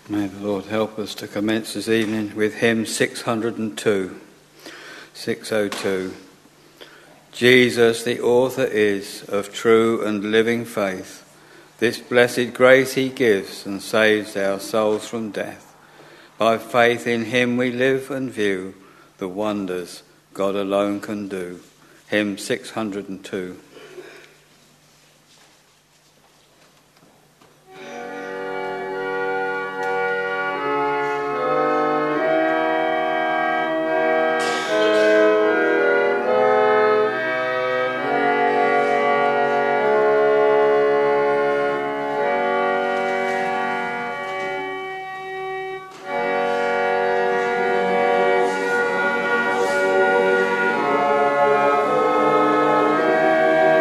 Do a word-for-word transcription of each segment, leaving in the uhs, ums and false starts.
May the Lord help us to commence this evening with hymn six hundred two. six oh two. Jesus, the author is of true and living faith. This blessed grace he gives and saves our souls from death. By faith in him we live and view the wonders God alone can do. Hymn six hundred two. Amen.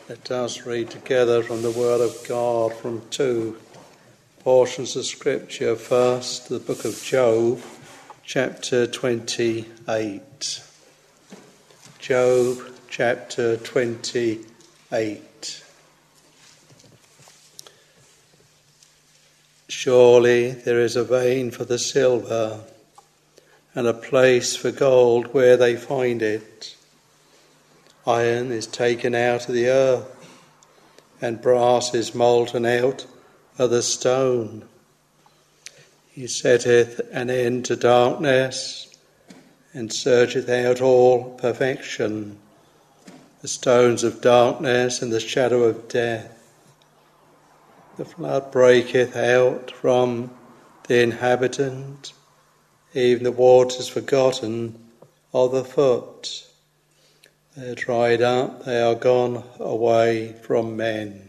Let us read together from the Word of God from two portions of Scripture. First, the book of Job, chapter twenty-eight. Job, chapter twenty-eight. Surely there is a vein for the silver, and a place for gold where they find it. Iron is taken out of the earth, and brass is molten out of the stone. He setteth an end to darkness, and searcheth out all perfection, the stones of darkness and the shadow of death. The flood breaketh out from the inhabitant, even the waters forgotten of the foot. They are dried up, they are gone away from men.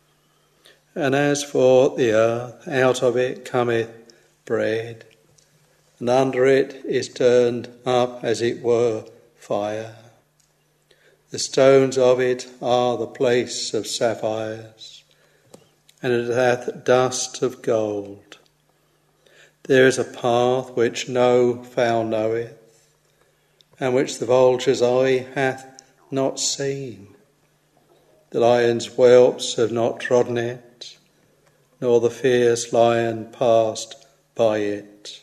And as for the earth, out of it cometh bread, and under it is turned up, as it were, fire. The stones of it are the place of sapphires, and it hath dust of gold. There is a path which no fowl knoweth, and which the vulture's eye hath not seen. The lion's whelps have not trodden it, nor the fierce lion passed by it.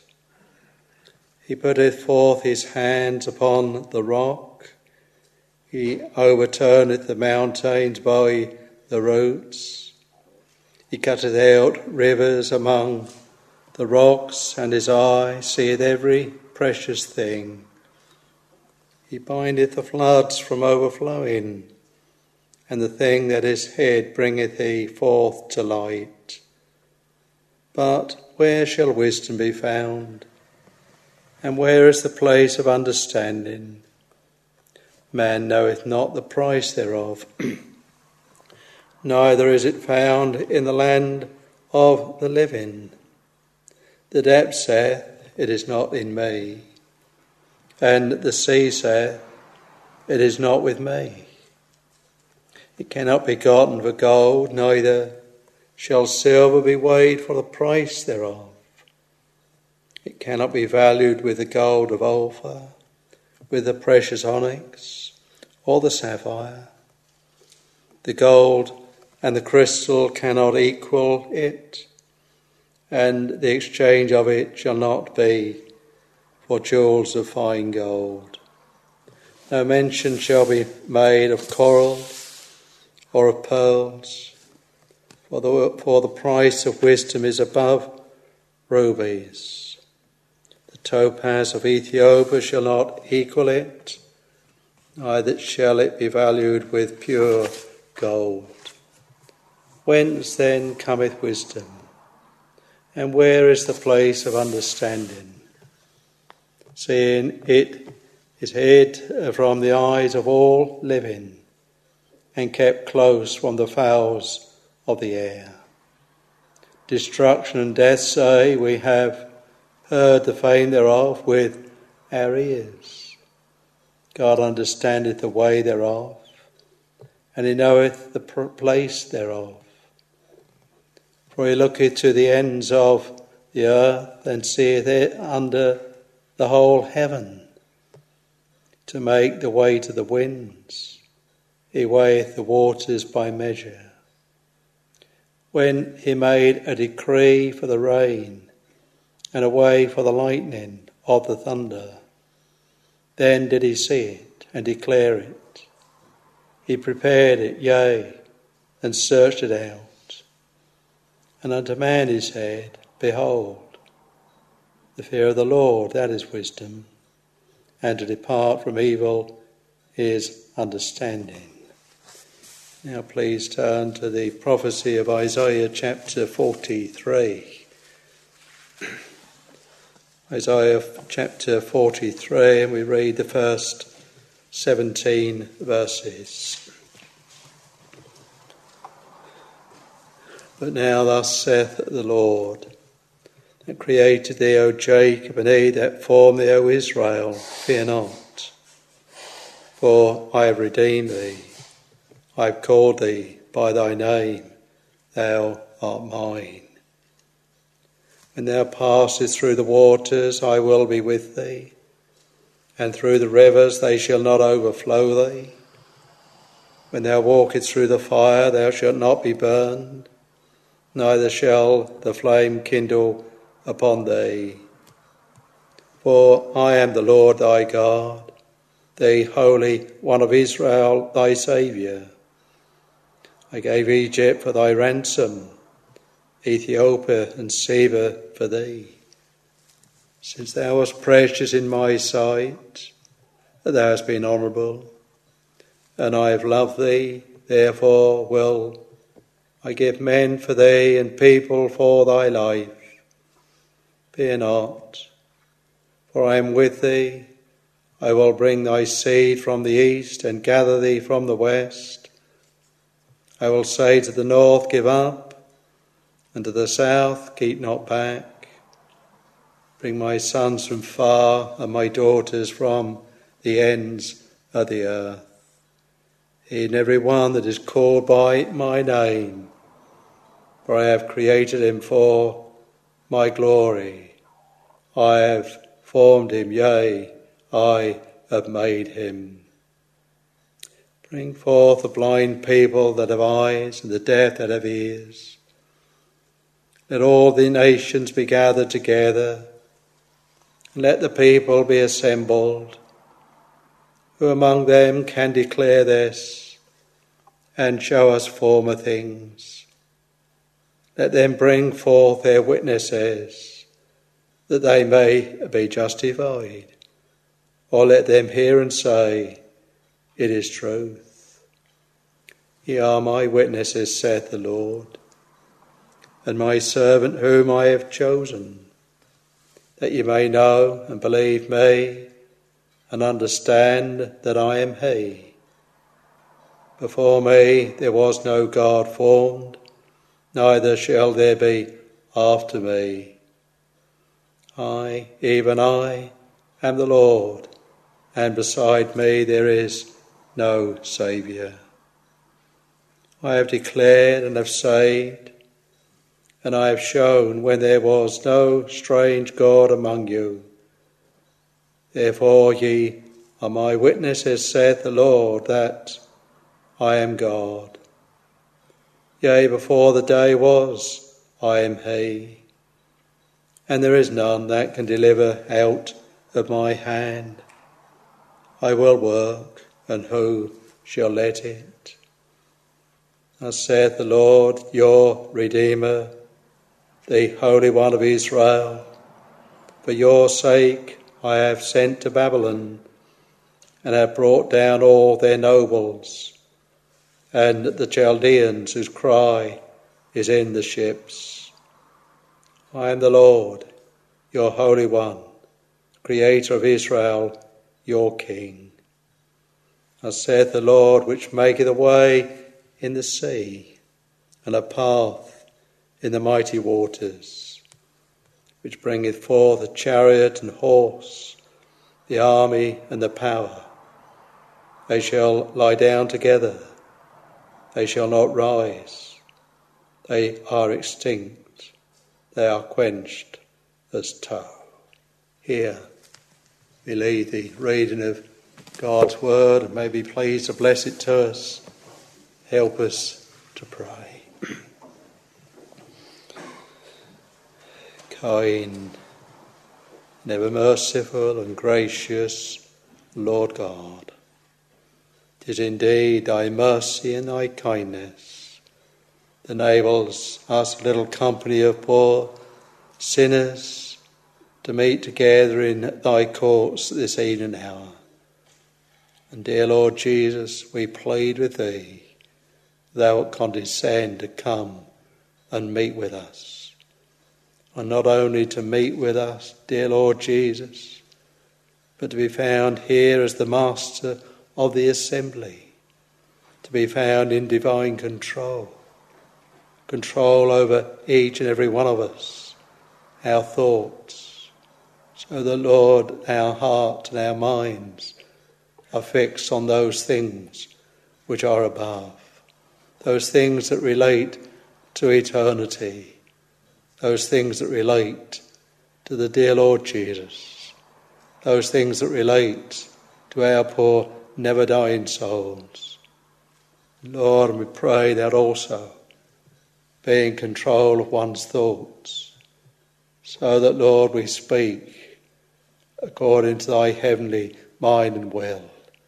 He putteth forth his hands upon the rock, he overturneth the mountains by the roots. He cutteth out rivers among the rocks, and his eye seeth every precious thing. He bindeth the floods from overflowing, and the thing that is hid bringeth he forth to light. But where shall wisdom be found? And where is the place of understanding? Man knoweth not the price thereof, neither is it found in the land of the living. The depth saith, it is not in me. And the sea saith, it is not with me. It cannot be gotten for gold, neither shall silver be weighed for the price thereof. It cannot be valued with the gold of Ophir, with the precious onyx, or the sapphire. The gold and the crystal cannot equal it, and the exchange of it shall not be for jewels of fine gold. No mention shall be made of coral or of pearls, for the, for the price of wisdom is above rubies. The topaz of Ethiopia shall not equal it, neither shall it be valued with pure gold. Whence then cometh wisdom? And where is the place of understanding? Seeing it is hid from the eyes of all living, and kept close from the fowls of the air. Destruction and death say, we have heard the fame thereof with our ears. God understandeth the way thereof, and he knoweth the place thereof. For he looketh to the ends of the earth, and seeth it under the whole heaven, to make the way to the winds. He weigheth the waters by measure. When he made a decree for the rain, and a way for the lightning of the thunder, then did he see it and declare it. He prepared it, yea, and searched it out. And unto man he said, behold, the fear of the Lord, that is wisdom, and to depart from evil is understanding. Now please turn to the prophecy of Isaiah chapter forty-three. Isaiah chapter forty-three, and we read the first seventeen verses. But now thus saith the Lord, that created thee, O Jacob, and he that formed thee, O Israel, fear not, for I have redeemed thee. I have called thee by thy name, thou art mine. When thou passest through the waters, I will be with thee, and through the rivers they shall not overflow thee. When thou walkest through the fire, thou shalt not be burned, neither shall the flame kindle upon thee. For I am the Lord thy God, the Holy One of Israel, thy Saviour. I gave Egypt for thy ransom, Ethiopia and Seba for thee. Since thou wast precious in my sight, thou hast been honourable, and I have loved thee, therefore will I give men for thee and people for thy life. Fear not, for I am with thee. I will bring thy seed from the east and gather thee from the west. I will say to the north, give up, and to the south, keep not back. Bring my sons from far and my daughters from the ends of the earth. In every one that is called by my name, for I have created him for my glory. I have formed him, yea, I have made him. Bring forth the blind people that have eyes, and the deaf that have ears. Let all the nations be gathered together, and let the people be assembled. Who among them can declare this, and show us former things? Let them bring forth their witnesses, that they may be justified. Or let them hear and say, it is truth. Ye are my witnesses, saith the Lord, and my servant whom I have chosen, that ye may know and believe me, and understand that I am he. Before me there was no God formed, neither shall there be after me. I, even I, am the Lord, and beside me there is no Saviour. I have declared and have saved, and I have shown when there was no strange God among you. Therefore ye are my witnesses, saith the Lord, that I am God. Yea, before the day was, I am he, and there is none that can deliver out of my hand. I will work, and who shall let it? Thus saith the Lord, your Redeemer, the Holy One of Israel. For your sake I have sent to Babylon, and have brought down all their nobles, and the Chaldeans whose cry is in the ships. I am the Lord, your Holy One, Creator of Israel, your King. Thus saith the Lord, which maketh a way in the sea, and a path in the mighty waters, which bringeth forth a chariot and horse, the army and the power. They shall lie down together, they shall not rise. They are extinct, they are quenched as tow. Here we leave the reading of God's word, and may be pleased to bless it to us. Help us to pray. Kind, ever merciful and gracious Lord God, 'tis indeed thy mercy and thy kindness that enables us, a little company of poor sinners, to meet together in thy courts this evening hour. And dear Lord Jesus, we plead with thee, thou wilt condescend to come and meet with us. And not only to meet with us, dear Lord Jesus, but to be found here as the master of the assembly, to be found in divine control, control over each and every one of us, our thoughts, so that, Lord, our heart and our minds are fixed on those things which are above. those things that relate to eternity, those things that relate to the dear Lord Jesus, those things that relate to our poor never-dying souls. Lord, we pray that also be in control of one's thoughts, so that, Lord, we speak according to thy heavenly mind and will.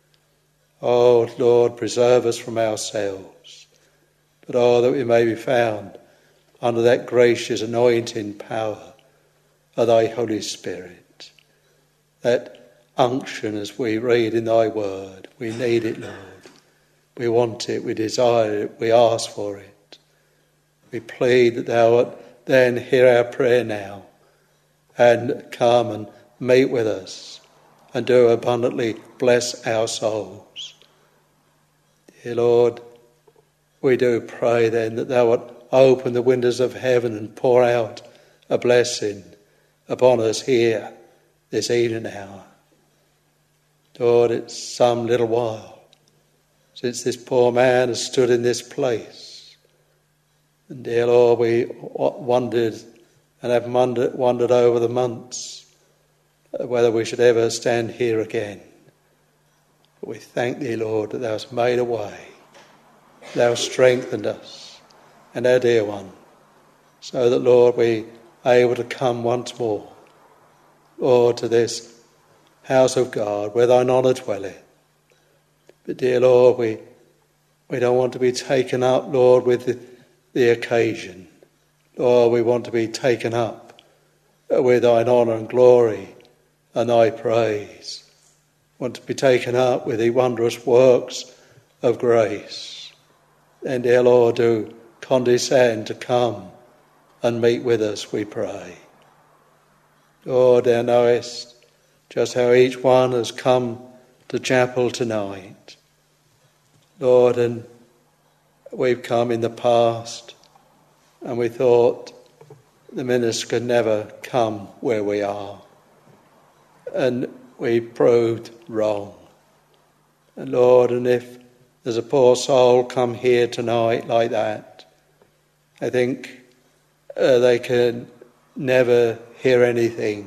Oh, Lord, preserve us from ourselves, but oh, that we may be found under that gracious anointing power of thy Holy Spirit, that unction as we read in thy word. We need it, Lord. We want it, we desire it, we ask for it. We plead that thou wilt then hear our prayer now and come and meet with us and do abundantly bless our souls. Dear Lord, we do pray then that thou wilt open the windows of heaven and pour out a blessing upon us here this evening hour. Lord, it's some little while since this poor man has stood in this place. And dear Lord, we wondered and have wondered, wondered over the months whether we should ever stand here again. But we thank thee, Lord, that thou hast made a way. Thou hast strengthened us and our dear one, so that, Lord, we are able to come once more, Lord, to this house of God where thine honour dwelleth. But dear Lord, we, we don't want to be taken up, Lord, with the, the occasion. Lord, we want to be taken up with thine honour and glory and thy praise. We want to be taken up with the wondrous works of grace. And dear Lord, do condescend to come and meet with us, we pray. Lord, thou knowest just how each one has come to chapel tonight. Lord, and we've come in the past and we thought the minister could never come where we are. And we proved wrong. And Lord, and if there's a poor soul come here tonight like that, I think uh, they can never hear anything.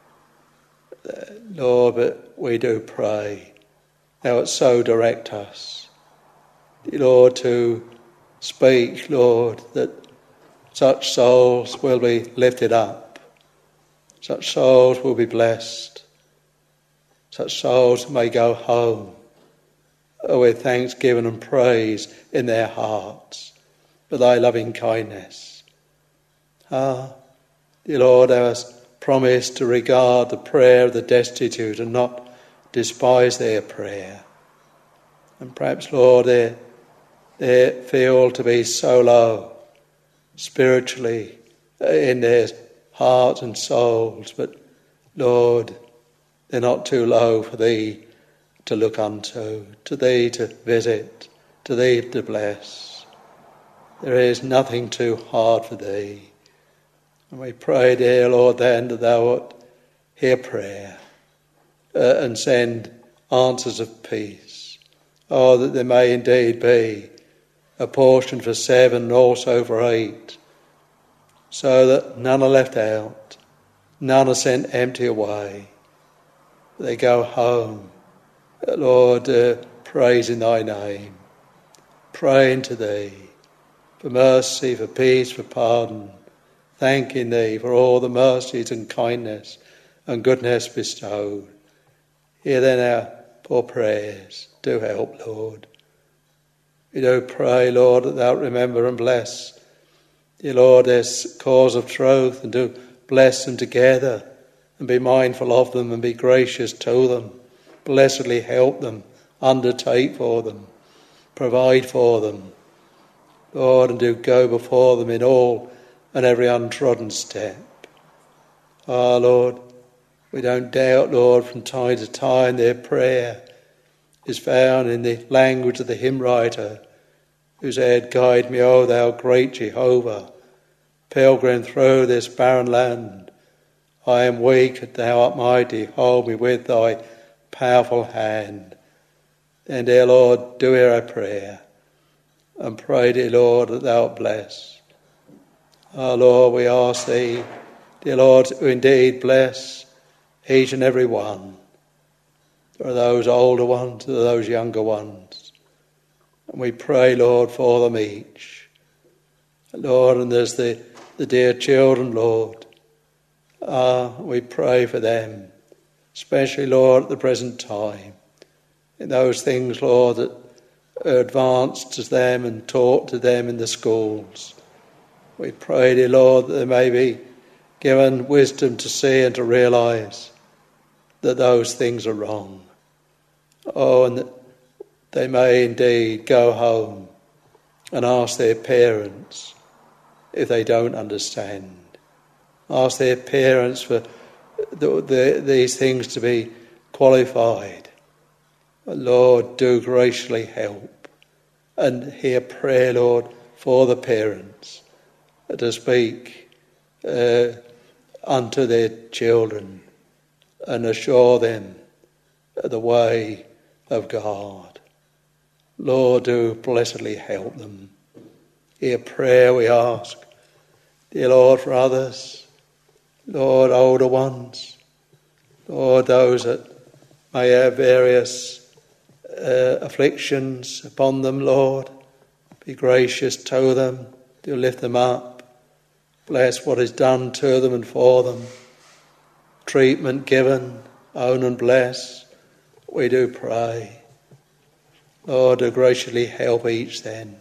Uh, Lord, but we do pray thou wilt so direct us, Lord, to speak, Lord, that such souls will be lifted up, such souls will be blessed, such souls may go home with thanksgiving and praise in their hearts for thy loving kindness. Ah, dear Lord, thou hast promised to regard the prayer of the destitute and not despise their prayer. And perhaps, Lord, they, they feel to be so low spiritually in their hearts and souls, but Lord, they're not too low for thee to look unto, to thee to visit, to thee to bless. There is nothing too hard for thee. And we pray, dear Lord, then that thou wilt hear prayer uh, and send answers of peace. Oh, that there may indeed be a portion for seven and also for eight, so that none are left out, none are sent empty away. They go home, Lord, uh, praising thy name, praying to thee for mercy, for peace, for pardon, thanking thee for all the mercies and kindness and goodness bestowed. Hear then our poor prayers. Do help, Lord. We do pray, Lord, that thou remember and bless, dear Lord, this cause of truth, and do bless them together and be mindful of them and be gracious to them. Blessedly help them, undertake for them, provide for them, Lord, and do go before them in all and every untrodden step. Ah, Lord, we don't doubt, Lord, from time to time their prayer is found in the language of the hymn writer who said, "Guide me, O thou great Jehovah, pilgrim through this barren land. I am weak, but thou art mighty, hold me with thy powerful hand." And dear Lord, do hear our prayer. and pray, dear Lord, that thou bless. Our Lord, we ask thee, dear Lord, to indeed bless each and every one. There are those older ones, there are those younger ones. And we pray, Lord, for them each. Lord, and there's the, the dear children, Lord. Ah, we pray for them, especially, Lord, at the present time. In those things, Lord, that are advanced to them and taught to them in the schools. We pray, dear Lord, that they may be given wisdom to see and to realise that those things are wrong. Oh, and that they may indeed go home and ask their parents if they don't understand. Ask their parents for the, the, these things to be qualified. Lord, do graciously help and hear prayer, Lord, for the parents to speak uh, unto their children and assure them the way of God. Lord, do blessedly help them. Hear prayer, we ask, dear Lord, for others, Lord, older ones, Lord, those that may have various uh, afflictions upon them, Lord, be gracious to them, do lift them up, bless what is done to them and for them, treatment given, own and bless, we do pray. Lord, do graciously help each then.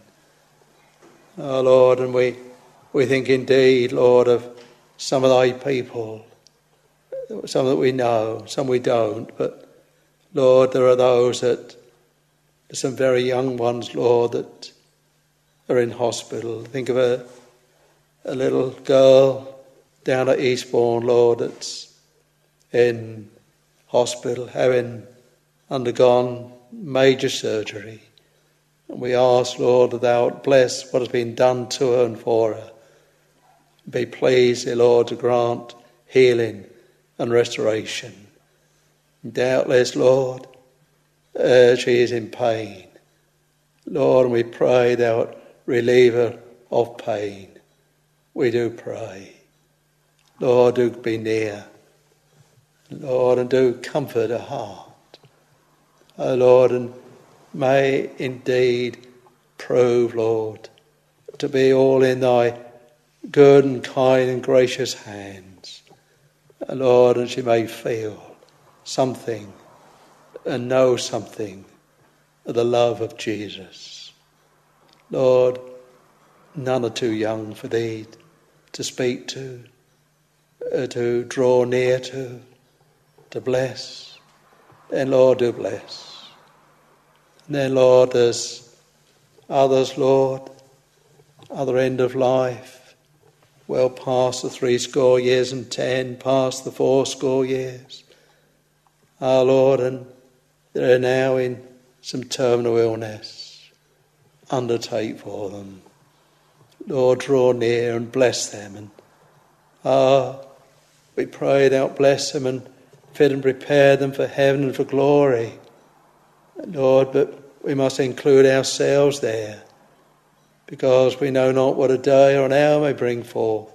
Oh Lord, and we, we think indeed, Lord, of some of thy people, some that we know, some we don't, but Lord, there are those that, some very young ones, Lord, that are in hospital. Think of a, a little girl down at Eastbourne, Lord, that's in hospital, having undergone major surgery. And we ask, Lord, that thou bless what has been done to her and for her. Be pleased, dear Lord, to grant healing and restoration. Doubtless, Lord, uh, she is in pain. Lord, and we pray thou relieve her of pain. We do pray. Lord, do be near. Lord, and do comfort her heart. Oh, Lord, and may indeed prove, Lord, to be all in thy good and kind and gracious hands. Oh, Lord, and she may feel something and know something of the love of Jesus. Lord, none are too young for thee to speak to, uh, to draw near to, to bless. And Lord, do bless. And then, Lord, there's others, Lord, other end of life, well past the three score years and ten, past the four score years. Our Lord, and they're now in some terminal illness. Undertake for them. Lord, draw near and bless them. And ah, we pray thou bless them and fit and prepare them for heaven and for glory. Lord, but we must include ourselves there, because we know not what a day or an hour may bring forth.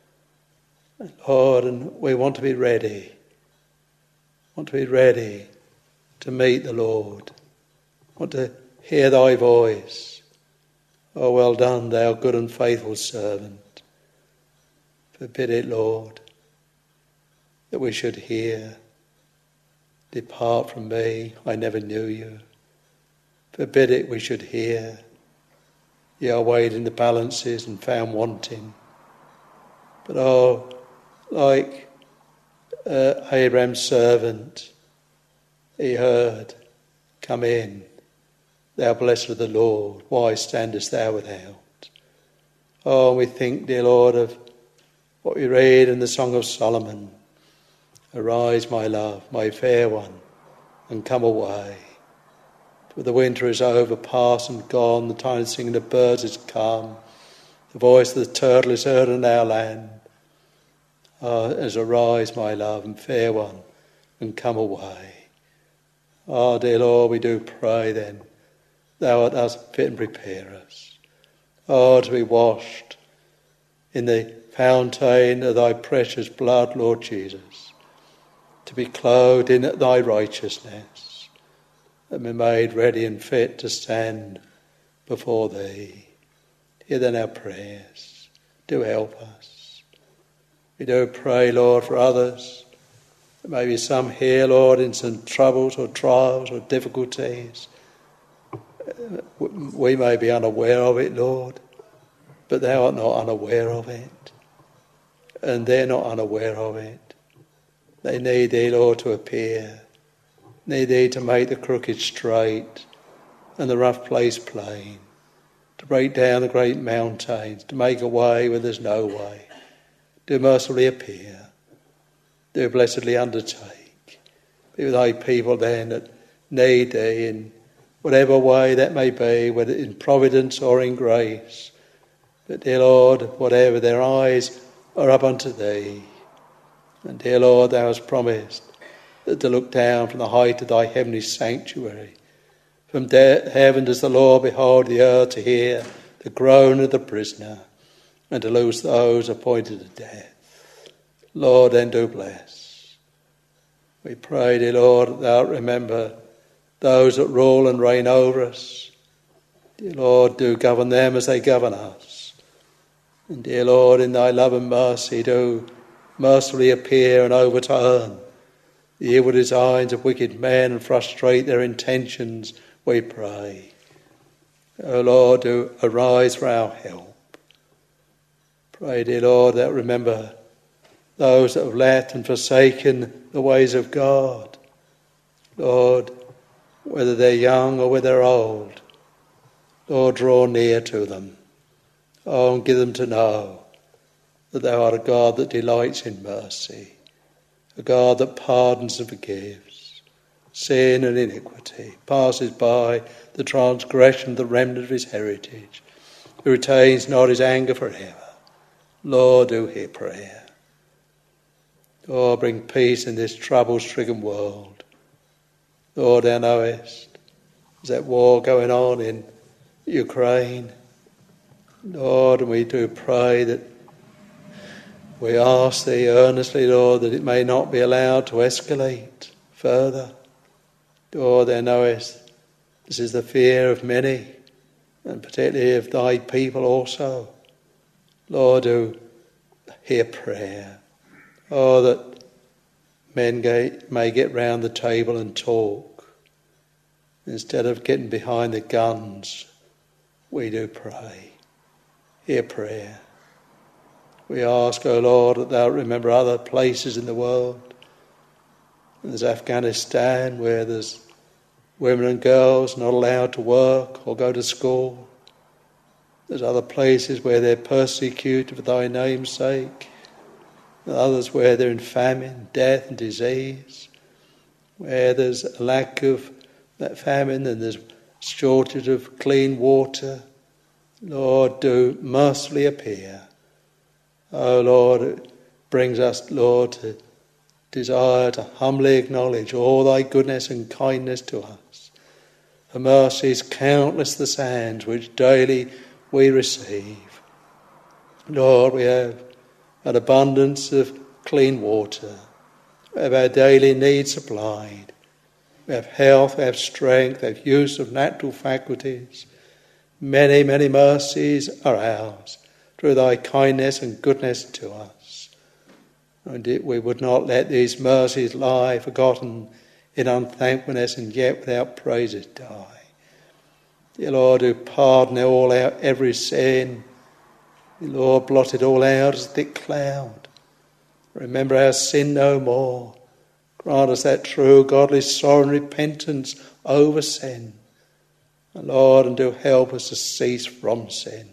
Lord, and we want to be ready. Want to be ready to meet the Lord. Want to hear thy voice. Oh, well done, thou good and faithful servant. Forbid it, Lord, that we should hear, depart from me, I never knew you. Forbid it we should hear, ye are weighed in the balances and found wanting. But oh, like uh, Abraham's servant, he heard, come in, thou blessed of the Lord, why standest thou without? Oh, we think, dear Lord, of what we read in the Song of Solomon. Arise, my love, my fair one, and come away. For the winter is over, past and gone, the time of singing of birds is come, the voice of the turtle is heard in our land. Ah, as arise, my love, and fair one, and come away. Ah, dear Lord, we do pray then, thou art us fit and prepare us. Oh, to be washed in the fountain of thy precious blood, Lord Jesus, to be clothed in thy righteousness, and be made ready and fit to stand before thee. Hear then our prayers. Do help us. We do pray, Lord, for others. There may be some here, Lord, in some troubles or trials or difficulties. We may be unaware of it, Lord, but thou art not unaware of it. And they're not unaware of it. They need thee, Lord, to appear. Need thee to make the crooked straight and the rough place plain, to break down the great mountains, to make a way where there's no way. Do mercifully appear. Do blessedly undertake. Be with thy people then that need thee in whatever way that may be, whether in providence or in grace. But dear Lord, whatever their eyes are up unto thee. And dear Lord, thou hast promised that to look down from the height of thy heavenly sanctuary. From de- heaven does the Lord behold the earth to hear the groan of the prisoner and to loose those appointed to death. Lord, then do bless. We pray, dear Lord, that thou remember those that rule and reign over us. Dear Lord, do govern them as they govern us. And dear Lord, in thy love and mercy, do mercifully appear and overturn the evil designs of wicked men and frustrate their intentions, we pray. O Lord, do arise for our help. Pray, dear Lord, that remember those that have left and forsaken the ways of God. Lord, whether they're young or whether they're old, Lord, draw near to them. Oh, and give them to know that thou art a God that delights in mercy, a God that pardons and forgives sin and iniquity, passes by the transgression of the remnant of his heritage, who retains not his anger forever. Lord, do hear prayer. Lord, bring peace in this trouble-stricken world. Lord, thou knowest, there's that war going on in Ukraine. Lord, and we do pray that we ask thee earnestly, Lord, that it may not be allowed to escalate further. Lord, thou knowest this is the fear of many, and particularly of thy people also. Lord, do hear prayer. Oh, that men may get round the table and talk instead of getting behind the guns. We do pray. Hear prayer. We ask, O Lord, that thou remember other places in the world. There's Afghanistan, where there's women and girls not allowed to work or go to school. There's other places where they're persecuted for thy name's sake. Others where they're in famine, death and disease. Where there's a lack of that famine and there's shortage of clean water. Lord, do mercifully appear. Oh Lord, it brings us, Lord, to desire to humbly acknowledge all thy goodness and kindness to us. For mercies countless the sands which daily we receive. Lord, we have an abundance of clean water. We have our daily needs supplied. We have health, we have strength, we have use of natural faculties. Many, many mercies are ours through thy kindness and goodness to us. And we would not let these mercies lie forgotten in unthankfulness and yet without praises die. Dear Lord, who pardon all our every sin. Dear Lord, blot it all out as a thick cloud. Remember our sin no more. Grant us that true godly sorrow and repentance over sin. And Lord, and do help us to cease from sin.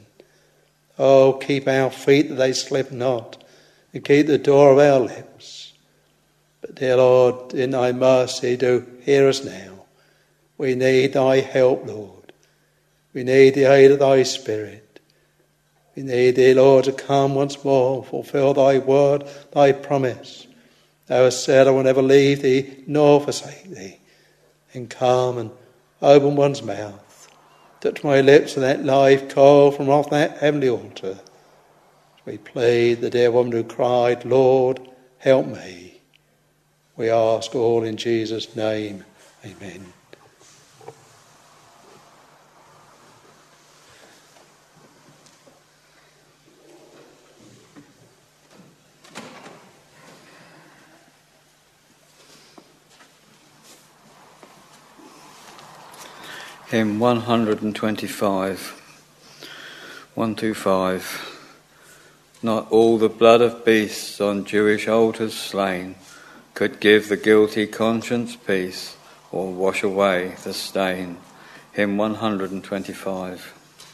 Oh, keep our feet that they slip not, and keep the door of our lips. But dear Lord, in thy mercy, do hear us now. We need thy help, Lord. We need the aid of thy Spirit. We need thee, Lord, to come once more, fulfill thy word, thy promise. Thou hast said, I will never leave thee nor forsake thee. And come and open one's mouth Touch my lips and that live coal from off that heavenly altar. We plead the dear woman who cried, Lord, help me. We ask all in Jesus' name. Amen. Hymn one twenty-five, one two five. Not all the blood of beasts on Jewish altars slain could give the guilty conscience peace or wash away the stain. Hymn one twenty-five.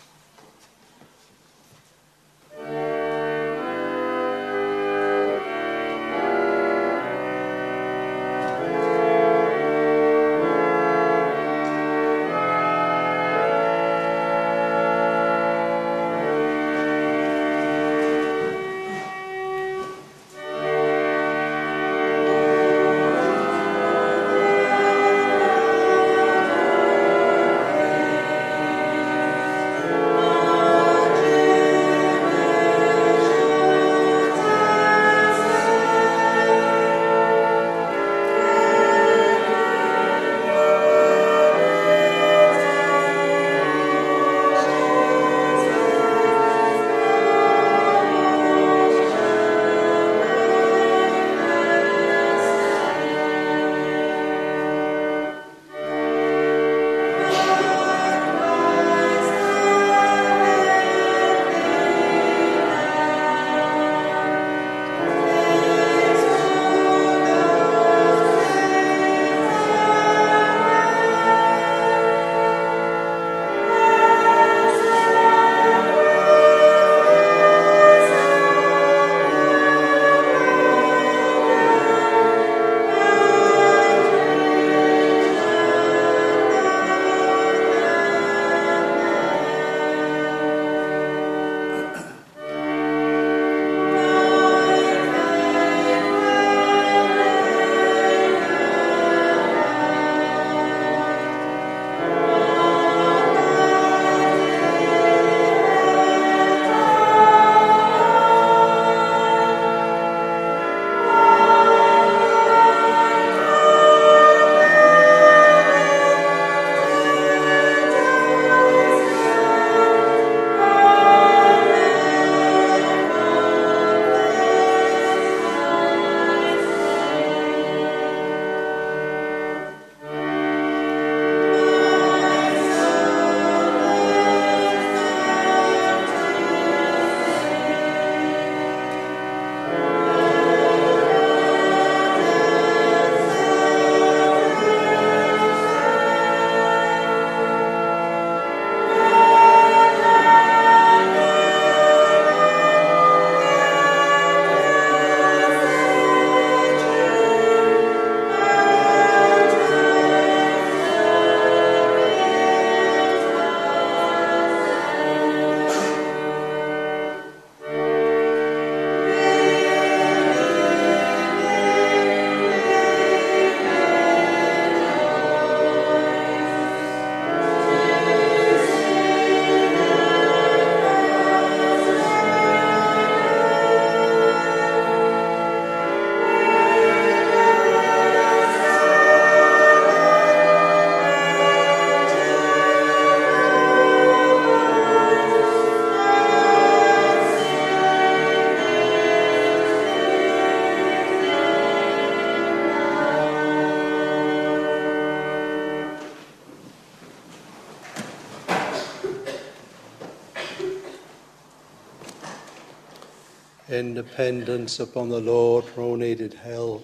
in dependence upon the Lord for all needed help.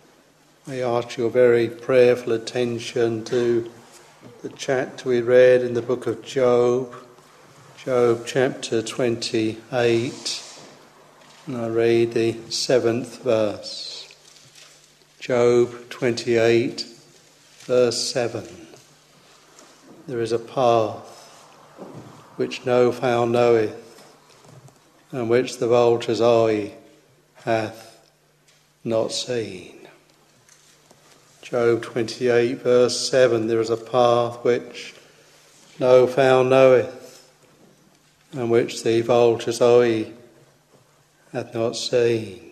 I ask your very prayerful attention to the chapter we read in the book of Job, Job chapter twenty-eight, and I read the seventh verse. Job twenty-eight, verse seven. There is a path which no fowl knoweth, and which the vulture's eye hath not seen. Job twenty-eight, verse seven, there is a path which no fowl knoweth, and which the vulture's eye hath not seen.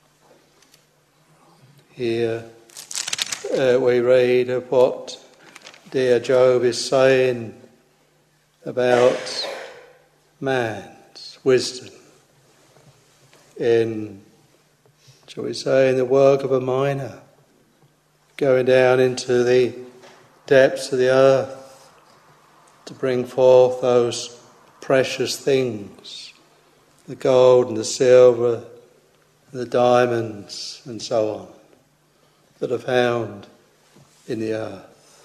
Here uh, we read of what dear Job is saying about man's wisdom in, shall we say, in the work of a miner, going down into the depths of the earth to bring forth those precious things, the gold and the silver, the diamonds and so on, that are found in the earth.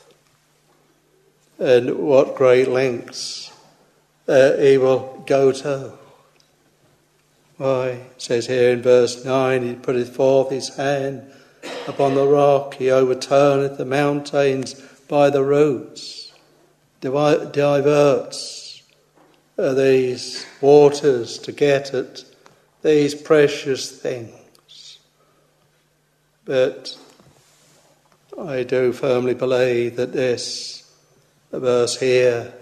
And what great lengths uh, he will go to. Why, it says here in verse nine, he putteth forth his hand upon the rock, he overturneth the mountains by the roots, divi- diverts uh, these waters to get at these precious things. But I do firmly believe that this verse here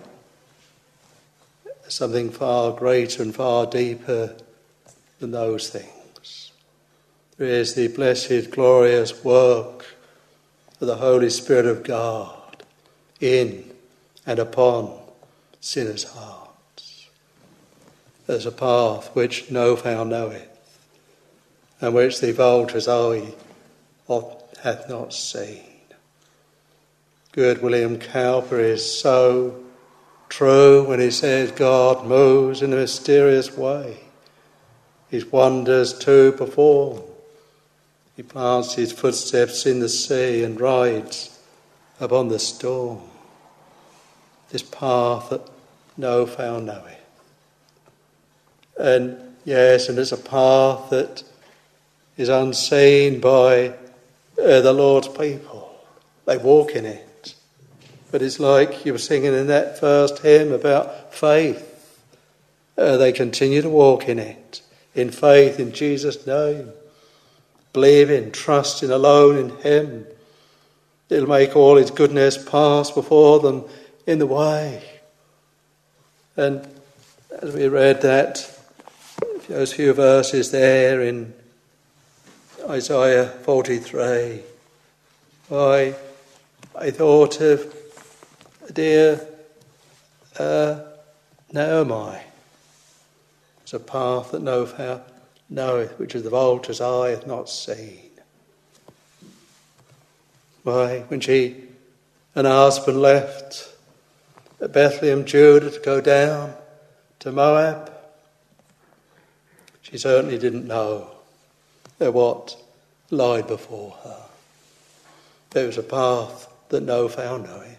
is something far greater and far deeper than those things. There is the blessed, glorious work of the Holy Spirit of God in and upon sinners' hearts. There's a path which no fowl knoweth, and which the vulture's eye hath not seen. Good William Cowper is so true when he says God moves in a mysterious way, his wonders to perform. He plants his footsteps in the sea and rides upon the storm. This path that no fowl knoweth. And yes, and it's a path that is unseen by uh, the Lord's people. They walk in it. But it's like you were singing in that first hymn about faith. Uh, they continue to walk in it, in faith in Jesus' name, believing, trusting alone in him. It'll make all his goodness pass before them in the way. And as we read that, those few verses there in Isaiah forty-three, I, I thought of dear uh, Naomi. It's a path that no fowl knoweth, which is the vulture's eye hath not seen. Why, when she and her husband left at Bethlehem, Judah, to go down to Moab, she certainly didn't know what lied before her. There was a path that no fowl knoweth.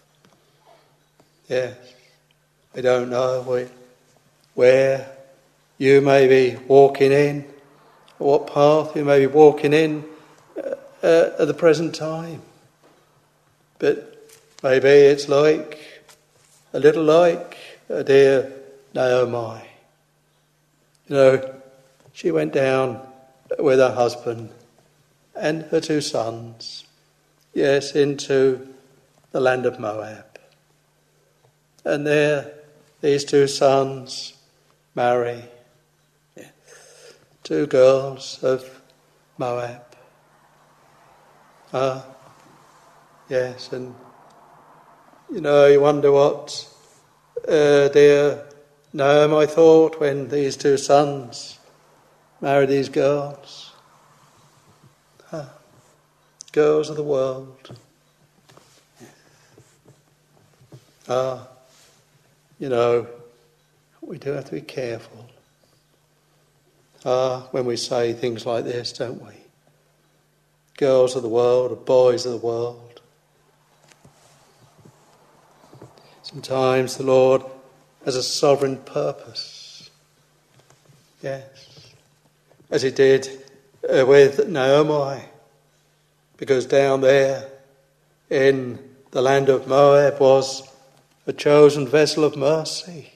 Yes, I don't know where, where you may be walking in, what path you may be walking in uh, uh, at the present time. But maybe it's like, a little like a dear Naomi. You know, she went down with her husband and her two sons, yes, into the land of Moab. And there, these two sons marry yeah, two girls of Moab. Ah, yes, and you know, you wonder what uh, dear Naomi thought when these two sons married these girls. Ah, girls of the world. Ah, you know, we do have to be careful uh, when we say things like this, don't we? Girls of the world, or boys of the world. Sometimes the Lord has a sovereign purpose. Yes. As he did uh, with Naomi. Because down there in the land of Moab was a chosen vessel of mercy.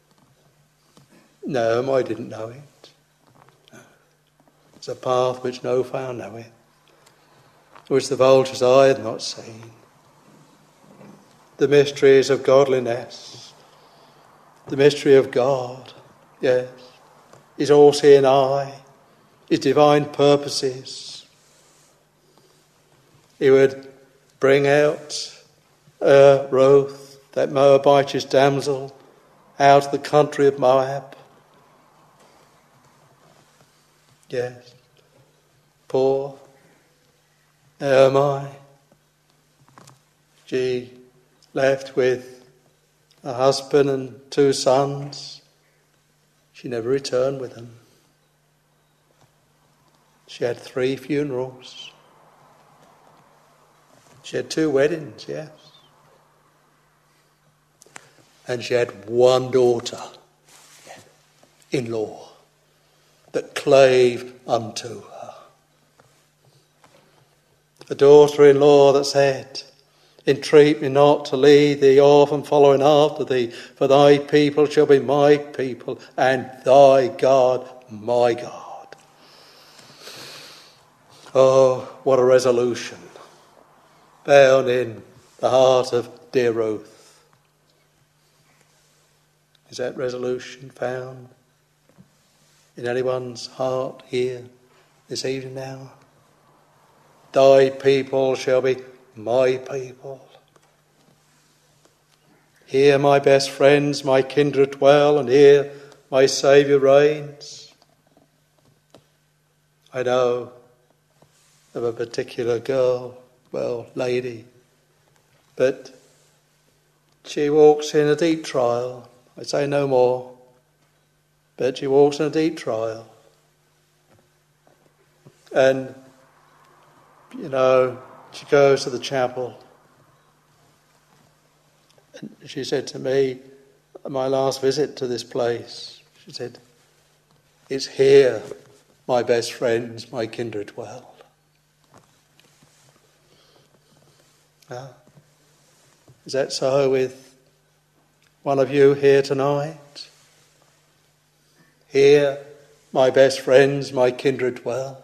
No, I didn't know it. No. It's a path which no fowl knoweth, which the vulture's eye had not seen. the mysteries of godliness, the mystery of God, yes, his all-seeing eye, his divine purposes. He would bring out uh, Ruth, that Moabitish damsel, out of the country of Moab. Yes, poor Naomi, she left with a husband and two sons. She never returned with them. She had three funerals. She had two weddings, yes. And she had one daughter in law that clave unto her. A daughter-in-law that said, entreat me not to lead thee off and following after thee, for thy people shall be my people, and thy God my God. Oh, what a resolution found in the heart of dear Ruth. Is that resolution found in anyone's heart here this evening now? Thy people shall be my people. Here my best friends, my kindred dwell, and here my Saviour reigns. I know of a particular girl, well, lady, but she walks in a deep trial. I say no more, but she walks in a deep trial. And, you know, she goes to the chapel. And she said to me, my last visit to this place, she said, it's here my best friends, my kindred dwell. Ah, is that so with one of you here tonight? Here my best friends, my kindred dwell.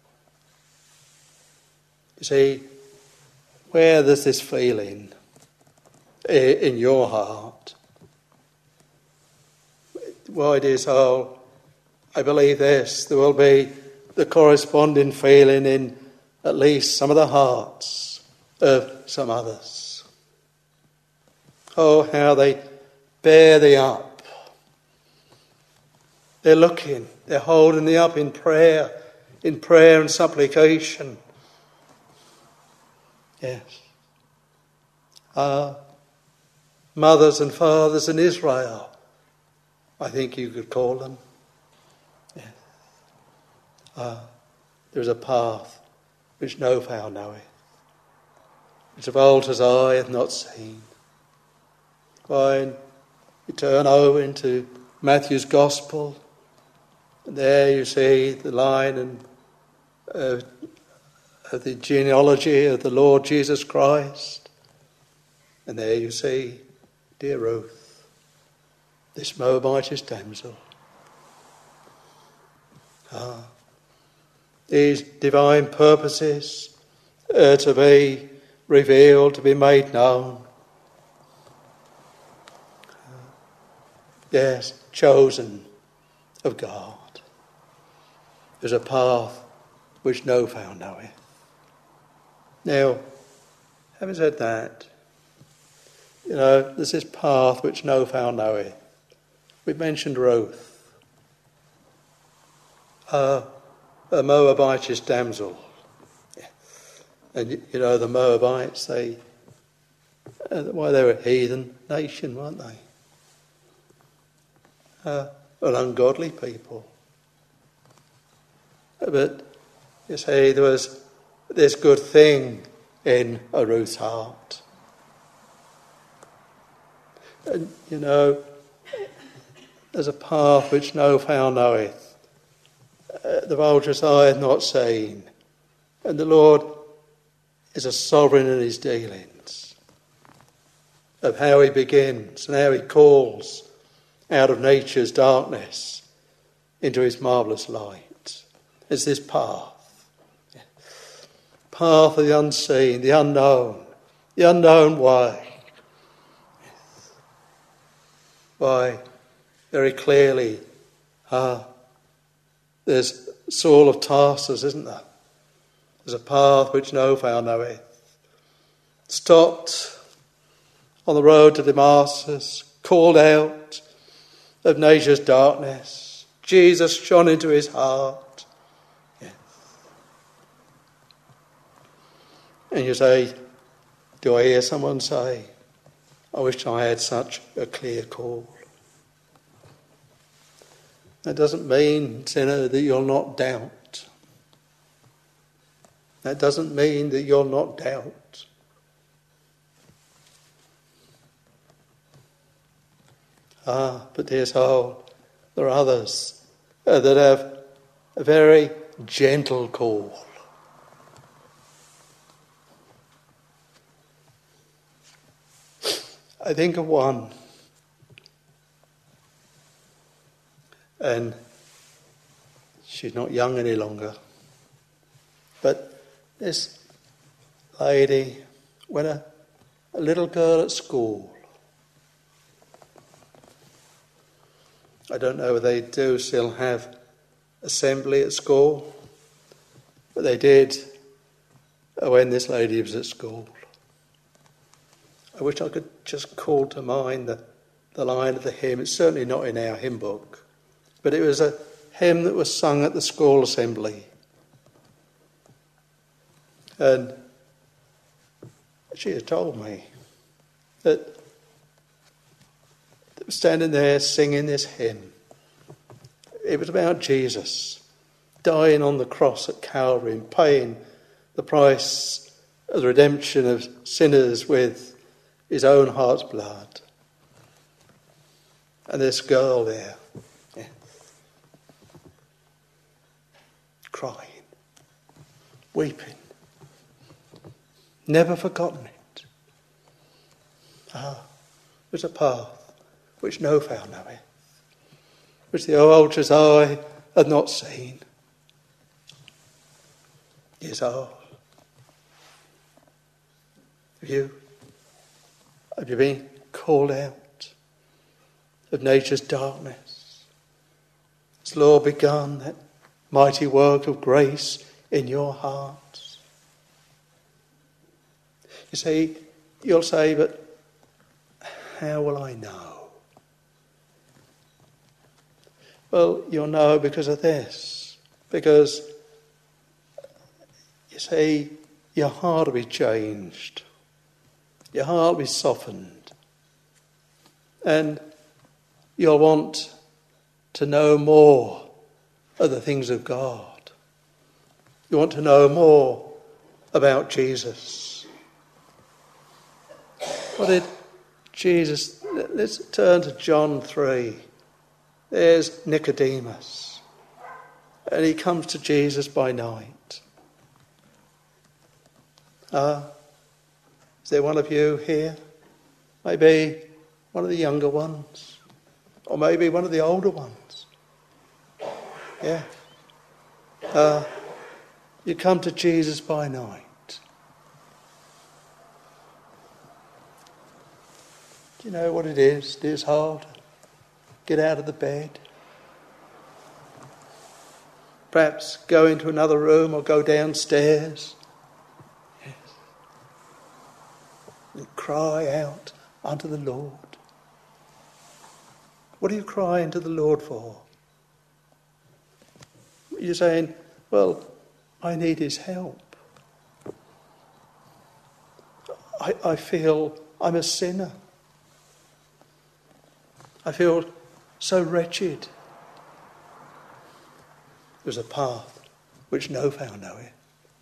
You see, where there's this feeling in your heart, why, dear soul, I believe this, there will be the corresponding feeling in at least some of the hearts of some others. Oh, how they bear thee up. They're looking, they're holding thee up in prayer, in prayer and supplication. Yes. Ah, mothers and fathers in Israel, I think you could call them. Yes. Ah, there is a path which no fowl knoweth, which of old as eye hath not seen. Fine, you turn over into Matthew's Gospel, and there you see the line and uh, of the genealogy of the Lord Jesus Christ. And there you see dear Ruth, this Moabitish damsel. Ah, these divine purposes are to be revealed, to be made known. Yes, chosen of God. There's a path which no fowl knoweth. Now, having said that, you know, there's this path which no fowl knoweth. We've mentioned Ruth, uh, a Moabitish damsel. And, you know, the Moabites, they, uh, well, they were a heathen nation, weren't they? Uh, an ungodly people. But, you see, there was this good thing in a Ruth's heart. And, you know, there's a path which no fowl knoweth. Uh, the vulture's eye hath not seen. And the Lord is a sovereign in his dealings, of how he begins and how he calls out of nature's darkness into his marvellous light. It's this path. Path of the unseen, the unknown, the unknown way. Why, very clearly, ah, there's Saul of Tarsus, isn't there? There's a path which no foul knoweth. Stopped on the road to Damascus, called out of nature's darkness. Jesus shone into his heart. Yes. And you say, do I hear someone say, I wish I had such a clear call? That doesn't mean, sinner, that you'll not doubt. That doesn't mean that you'll not doubt. Ah, but dear soul, there are others uh, that have a very gentle call. I think of one, and she's not young any longer, but this lady, when a, a little girl at school, I don't know if they do still have assembly at school, but they did when this lady was at school. I wish I could just call to mind the, the line of the hymn. It's certainly not in our hymn book, but it was a hymn that was sung at the school assembly. And she had told me that they were standing there singing this hymn. It was about Jesus dying on the cross at Calvary and paying the price of the redemption of sinners with his own heart's blood. And this girl there, yeah, crying, weeping, never forgotten it. Ah, there's a path which no foul knoweth, which the ultra's eye had not seen. Yes, oh, have you, have you been called out of nature's darkness? Has the Lord begun that mighty work of grace in your hearts? You see, you'll say, but how will I know? Well, you'll know because of this. Because, you see, your heart will be changed. Your heart will be softened. And you'll want to know more of the things of God. You want to know more about Jesus. What did Jesus... Let's turn to John three. There's Nicodemus. And he comes to Jesus by night. Ah, is there one of you here? Maybe one of the younger ones. Or maybe one of the older ones. Yeah. Uh, you come to Jesus by night. Do you know what it is? It is hard. Get out of the bed. Perhaps go into another room or go downstairs. Yes. And cry out unto the Lord. What are you crying to the Lord for? You're saying, well, I need his help. I, I feel I'm a sinner. I feel so wretched. There's a path which no foul knoweth.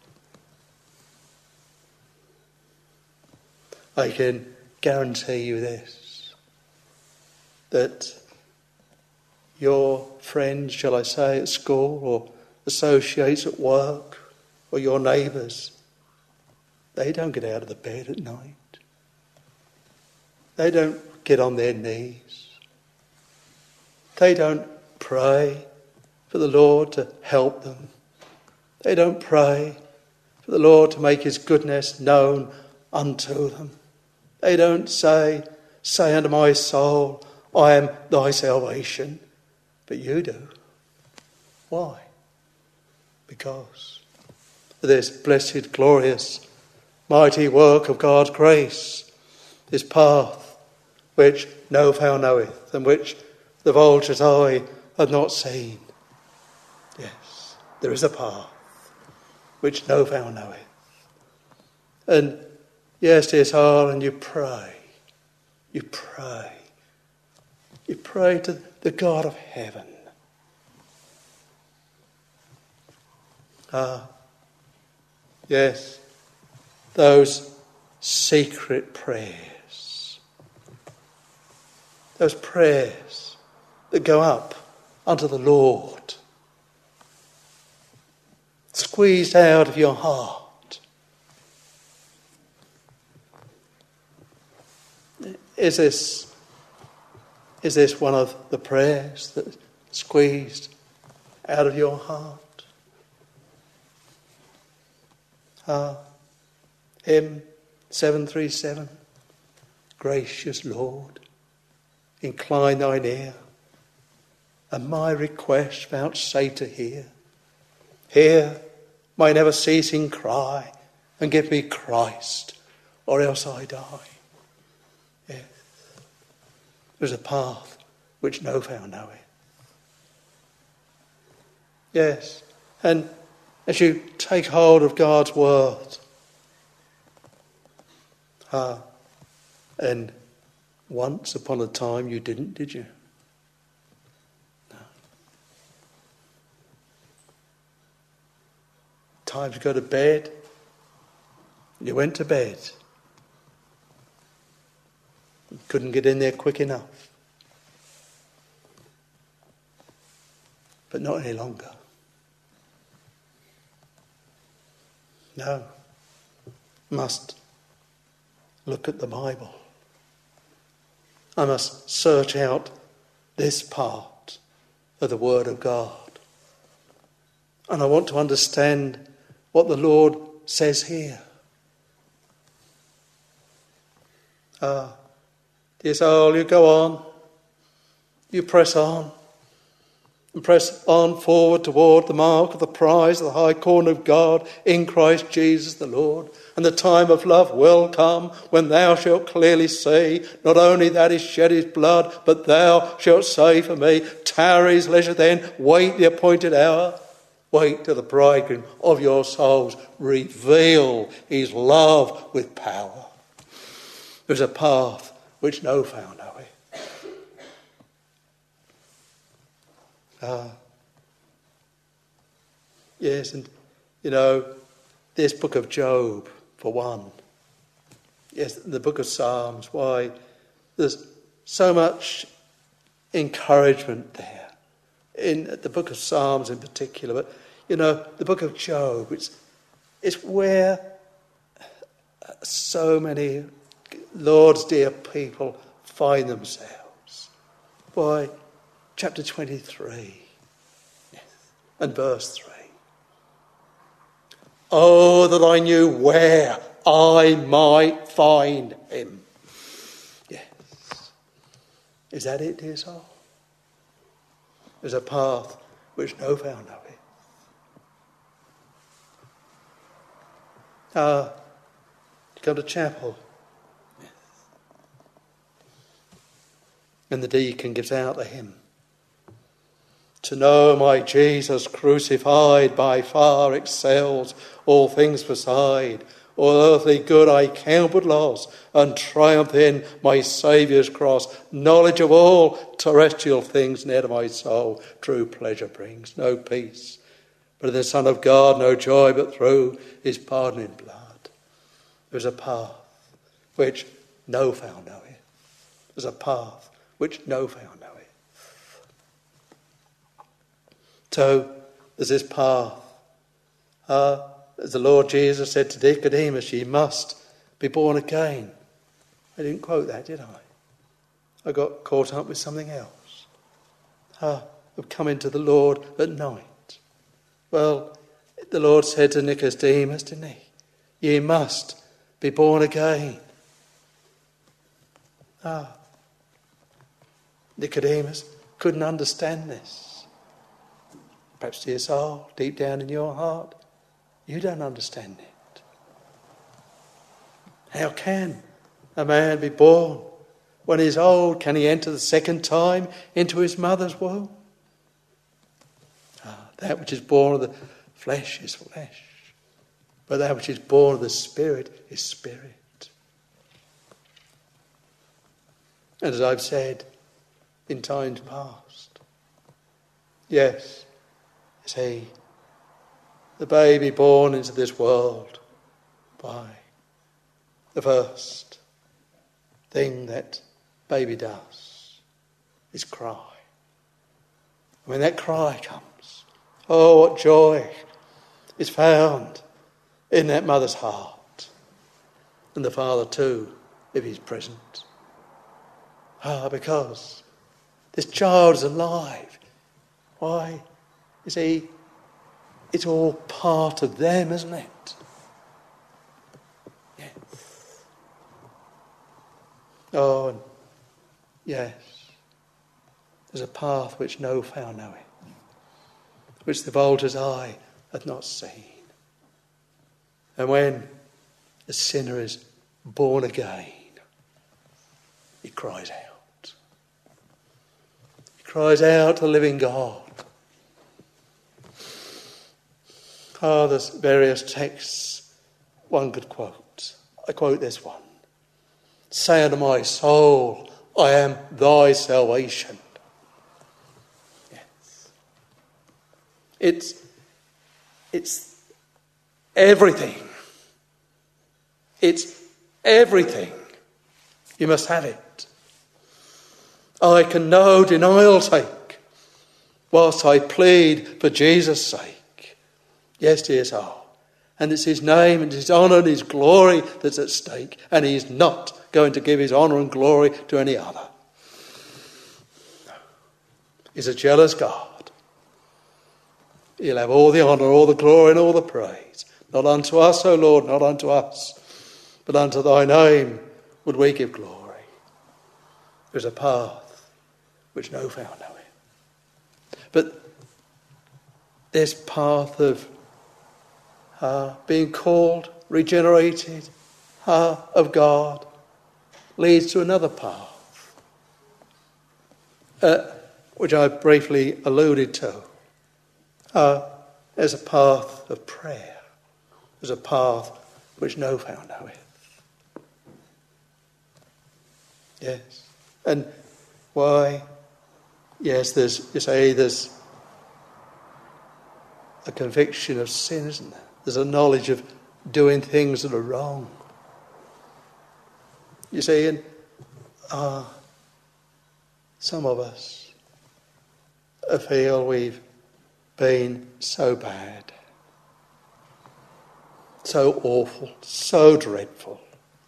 I can guarantee you this, that your friends, shall I say, at school or associates at work or your neighbours, they don't get out of the bed at night. They don't get on their knees. They don't pray for the Lord to help them. They don't pray for the Lord to make his goodness known unto them. They don't say, say unto my soul, I am thy salvation, but you do. Why? Because of this blessed, glorious, mighty work of God's grace, this path which no fowl knoweth, and which the vulture's eye hath not seen. Yes, there is a path which no fowl knoweth. And yes, dear soul, and you pray, you pray, you pray to the God of heaven. Ah, yes, those secret prayers, those prayers that go up unto the Lord, squeezed out of your heart. Is this, is this one of the prayers that squeezed out of your heart? Ah, hymn seven thirty-seven. Gracious Lord, incline thine ear, and my request vouchsafe to hear. Hear my never ceasing cry, and give me Christ, or else I die. Yes. There's a path which no fowl knoweth. Yes, and as you take hold of God's word, ah, and once upon a time you didn't, did you? No. Time to go to bed. You went to bed. You couldn't get in there quick enough. But not any longer. No. Must look at the Bible. I must search out this part of the Word of God. And I want to understand what the Lord says here. Ah, dear soul, you go on. You press on. And press on forward toward the mark of the prize of the high calling of God in Christ Jesus the Lord. And the time of love will come when thou shalt clearly see not only that he shed his blood, but thou shalt say for me, tarry his leisure then, wait the appointed hour. Wait till the bridegroom of your souls reveal his love with power. There's a path which no fowl knoweth. Ah, yes, and you know, this book of Job, for one. Yes, the book of Psalms, why, there's so much encouragement there. In the book of Psalms in particular, but you know, the book of Job, it's, it's where so many Lord's dear people find themselves. Why, chapter twenty-three, yes, and verse three. Oh, that I knew where I might find him. Yes. Is that it, dear soul? There's a path which no fowl knoweth. Ah, to come to chapel. Yes. And the deacon gives out the hymn. To know my Jesus crucified by far excels all things beside. All earthly good I count but loss, and triumph in my Saviour's cross. Knowledge of all terrestrial things near to my soul true pleasure brings. No peace, but in the Son of God no joy but through his pardoning blood. There's a path which no fowl knoweth. There's a path which no fowl knoweth. So there's this path. Uh, as the Lord Jesus said to Nicodemus, ye must be born again. I didn't quote that, did I? I got caught up with something else. Uh, of coming to the Lord at night. Well, the Lord said to Nicodemus, didn't he? Ye must be born again. Ah. Nicodemus couldn't understand this. Perhaps to your soul, deep down in your heart, you don't understand it. How can a man be born when he's old? Can he enter the second time into his mother's womb? Ah, that which is born of the flesh is flesh, but that which is born of the Spirit is spirit. And as I've said in times past, yes, is he, the baby born into this world, by the first thing that baby does is cry. When that cry comes, oh, what joy is found in that mother's heart. And the father too, if he's present. Ah, because this child is alive. Why? You see, it's all part of them, isn't it? Yeah. Oh, and yes, there's a path which no fowl knoweth, which the vulture's eye hath not seen. And when the sinner is born again, he cries out. He cries out to the living God. Ah, oh, there's various texts one could quote. I quote this one. Say unto my soul, I am thy salvation. Yes. It's, it's everything. It's everything. You must have it. I can no denial take, whilst I plead for Jesus' sake. Yes, dear soul. And it's his name and his honour and his glory that's at stake. And he's not going to give his honour and glory to any other. He's a jealous God. He'll have all the honour, all the glory and all the praise. Not unto us, O Lord, not unto us, but unto thy name would we give glory. There's a path which no fowl knoweth. But this path of uh, being called, regenerated, uh, of God, leads to another path, uh, which I briefly alluded to. Uh, there's a path of prayer. There's a path which no fowl knoweth. Yes. And why? Yes, there's, you say, there's a conviction of sin, isn't there? There's a knowledge of doing things that are wrong. You see, and uh, some of us feel we've been so bad, so awful, so dreadful.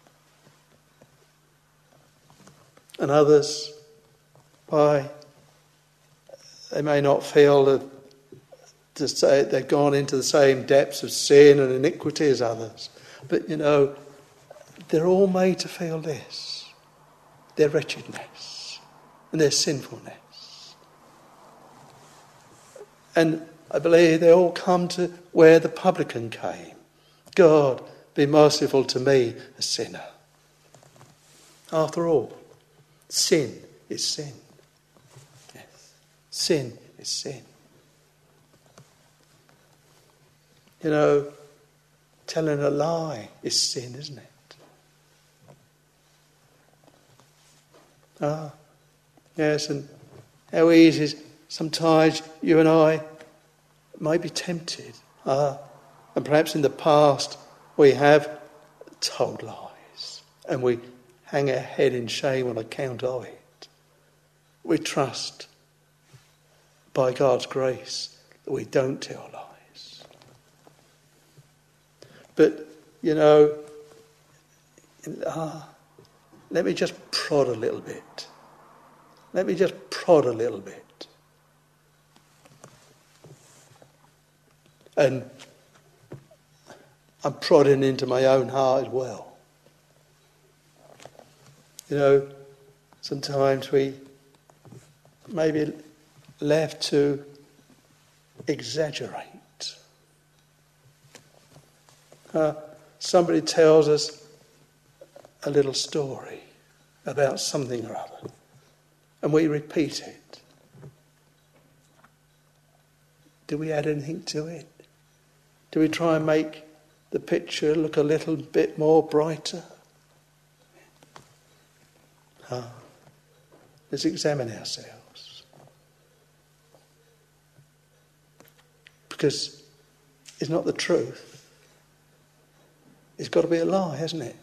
And others, why, they may not feel that to say they've gone into the same depths of sin and iniquity as others. But, you know, they're all made to feel this, their wretchedness and their sinfulness. And I believe they all come to where the publican came. God, be merciful to me, a sinner. After all, sin is sin. Yes. Sin is sin. You know, telling a lie is sin, isn't it? Ah, yes, and how easy is sometimes you and I might be tempted. Ah, and perhaps in the past we have told lies and we hang our head in shame on account of it. We trust by God's grace that we don't tell lies. But, you know, ah, let me just prod a little bit. Let me just prod a little bit. And I'm prodding into my own heart as well. You know, sometimes we maybe left to exaggerate. Uh, somebody tells us a little story about something or other, and we repeat it. Do we add anything to it? Do we try and make the picture look a little bit more brighter? Ah, let's examine ourselves. Because it's not the truth. It's got to be a lie, hasn't it?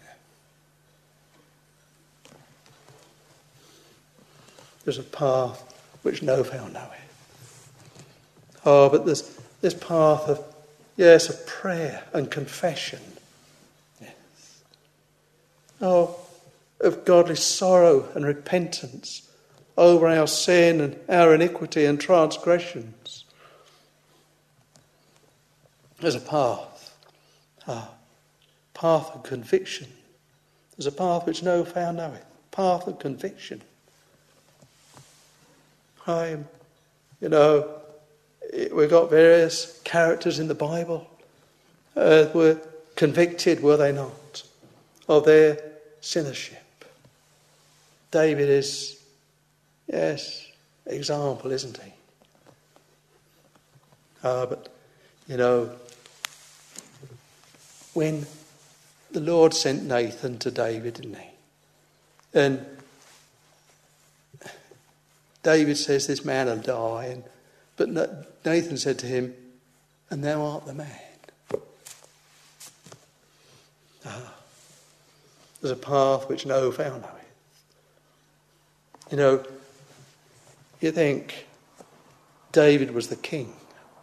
There's a path which no foul knoweth. Oh, but there's this path of, yes, of prayer and confession. Yes. Oh, of godly sorrow and repentance over our sin and our iniquity and transgressions. There's a path, a path of conviction. There's a path which no foul knoweth, path of conviction. I'm, you know, we've got various characters in the Bible uh, were convicted, were they not, of their sinnership. David is, yes, example, isn't he? Ah, but, you know, when the Lord sent Nathan to David, didn't he? And David says, this man will die. And, but Nathan said to him, and thou art the man. Ah, there's a path which no foul knoweth. You know, you think David was the king.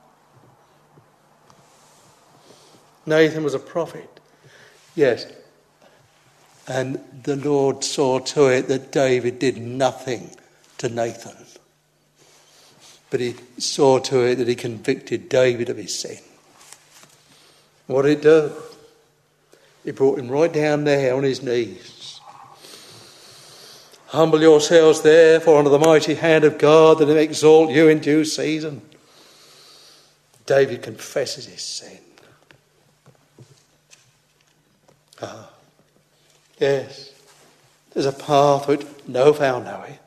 Nathan was a prophet. Yes. And the Lord saw to it that David did nothing to Nathan. But he saw to it that he convicted David of his sin. What did he do? He brought him right down there on his knees. Humble yourselves therefore under the mighty hand of God, that he may exalt you in due season. David confesses his sin. Ah, yes, there's a path which no foul knoweth.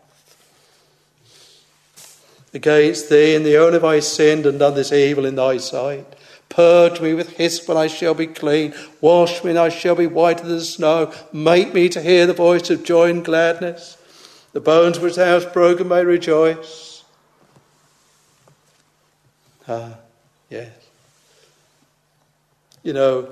Against thee and thee only have I sinned and done this evil in thy sight. Purge me with hyssop and I shall be clean. Wash me and I shall be whiter than snow. Make me to hear the voice of joy and gladness. The bones which thou hast broken may rejoice. Ah, yes. You know,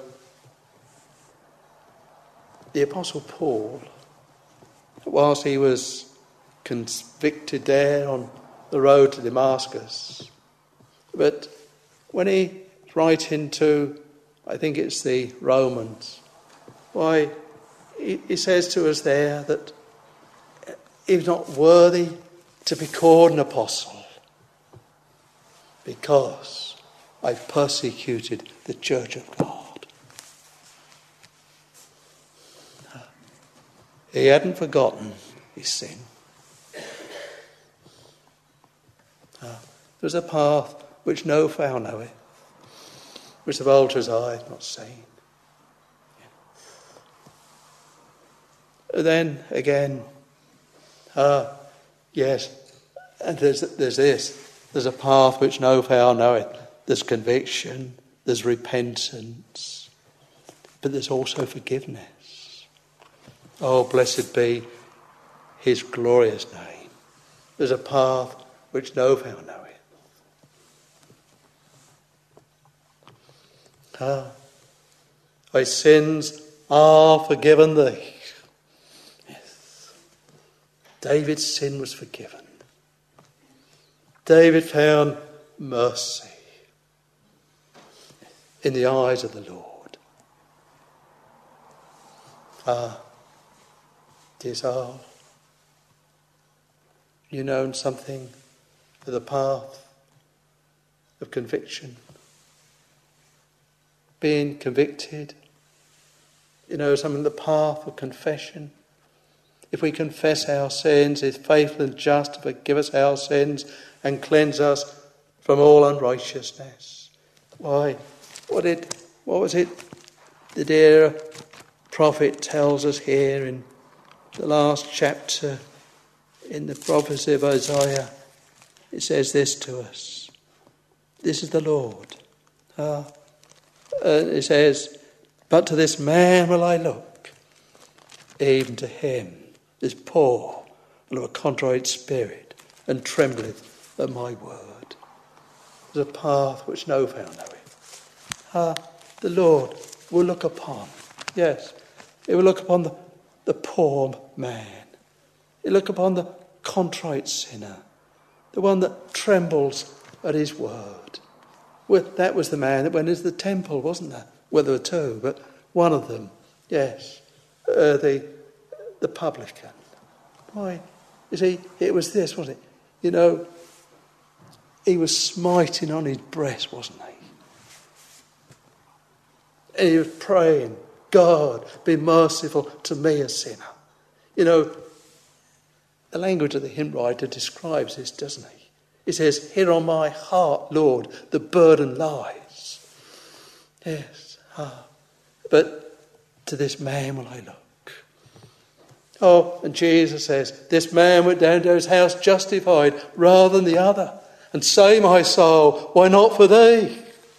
the Apostle Paul, whilst he was convicted there on the road to Damascus, but when he writing to, I think it's the Romans, why, he, he says to us there that he's not worthy to be called an apostle because I've persecuted the church of God. He hadn't forgotten his sin. There's a path which no foul knoweth, which the vulture's eye hath not seen. And then again, ah, yes, and there's there's this. There's a path which no foul knoweth. There's conviction, there's repentance, but there's also forgiveness. Oh, blessed be his glorious name. There's a path which no foul knoweth. Ah, thy sins are forgiven thee. Yes. David's sin was forgiven. David found mercy in the eyes of the Lord. Ah, dear soul, you know something of the path of conviction. Being convicted, you know, something of the path of confession. If we confess our sins, he is faithful and just to forgive us our sins and cleanse us from all unrighteousness. Why? What did, what was it the dear prophet tells us here in the last chapter in the prophecy of Isaiah? It says this to us. This is the Lord. Uh, uh, it says, but to this man will I look, even to him, this poor and of a contrite spirit, and trembleth at my word. There's a path which no foul knoweth. Ah, the Lord will look upon, yes, he will look upon the, the poor man. He will look upon the contrite sinner, the one that trembles at his word. Well, that was the man that went into the temple, wasn't there? Well, there were two, but one of them, yes, uh, the the publican. Why? You see, it was this, wasn't it? You know, he was smiting on his breast, wasn't he? And he was praying, God, be merciful to me, a sinner. You know, the language of the hymn writer describes this, doesn't he? He says, here on my heart, Lord, the burden lies. Yes, ah. But to this man will I look. Oh, and Jesus says, this man went down to his house justified rather than the other. And say, my soul, why not for thee?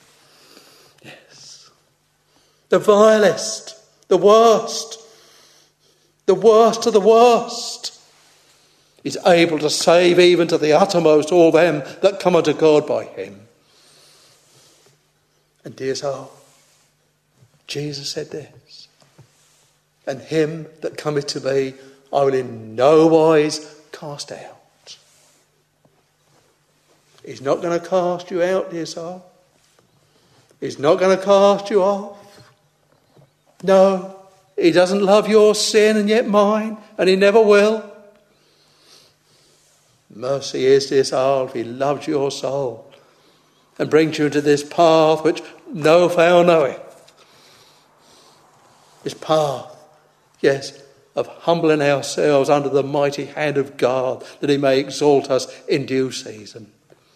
Yes. The vilest, the worst, the worst of the worst is able to save even to the uttermost all them that come unto God by him. And dear soul, Jesus said this, and him that cometh to me I will in no wise cast out. He's not going to cast you out, dear soul. He's not going to cast you off. No, he doesn't love your sin and yet mine, and he never will. Mercy is, dear soul, if he loves your soul and brings you into this path which no foul knoweth. This path, yes, of humbling ourselves under the mighty hand of God, that he may exalt us in due season.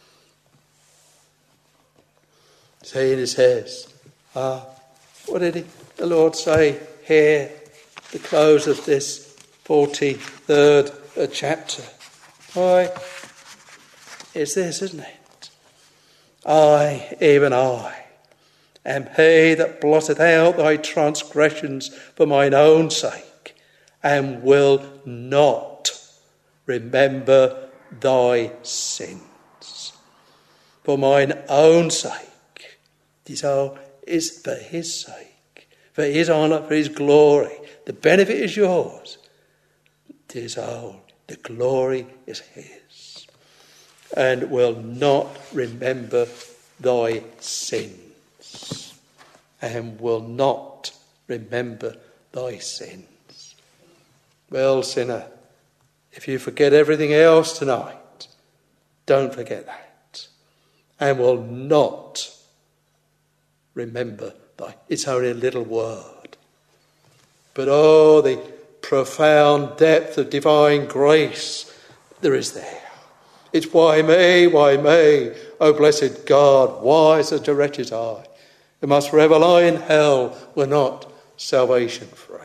See, and he says, ah, what did he, the Lord say here, the close of this forty-third chapter? Why, it's this, isn't it? I, even I, am he that blotteth out thy transgressions for mine own sake, and will not remember thy sins. For mine own sake. This all is for his sake, for his honour, for his glory. The benefit is yours. This all, the glory is his. And will not remember thy sins. And will not remember thy sins. Well, sinner, if you forget everything else tonight, don't forget that. And will not remember thy... It's only a little word. But oh, the profound depth of divine grace there is there. It's why me, why me, O blessed God, why such a wretch as I, who must forever lie in hell, were not salvation free.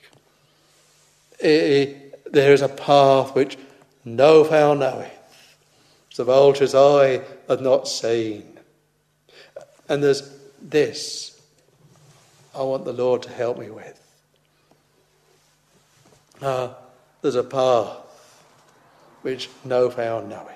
It, there is a path which no foul knoweth, the vulture's eye hath not seen. And there's this I want the Lord to help me with. Uh, there's a path which no foul knoweth.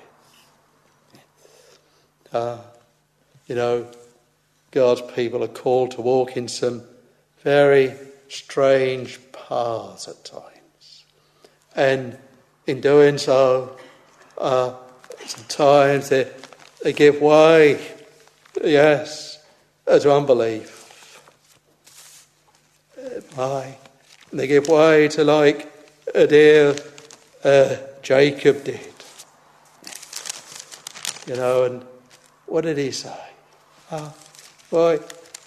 Uh, you know, God's people are called to walk in some very strange paths at times. And in doing so, uh, sometimes they, they give way, yes, to unbelief. Uh, why? They give way to like a dear uh, Jacob did. You know, and what did he say? Uh, why,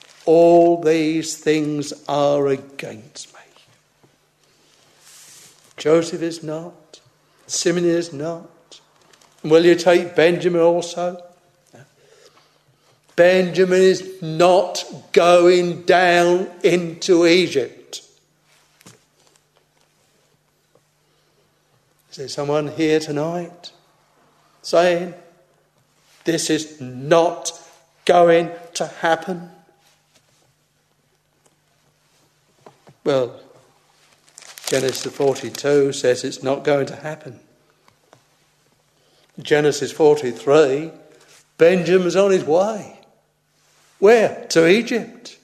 all these things are against me. Joseph is not. Simeon is not. And will you take Benjamin also? No. Benjamin is not going down into Egypt. Is there someone here tonight saying, this is not going to happen? Well, Genesis forty-two says it's not going to happen. Genesis forty-three, Benjamin's on his way. Where? To Egypt.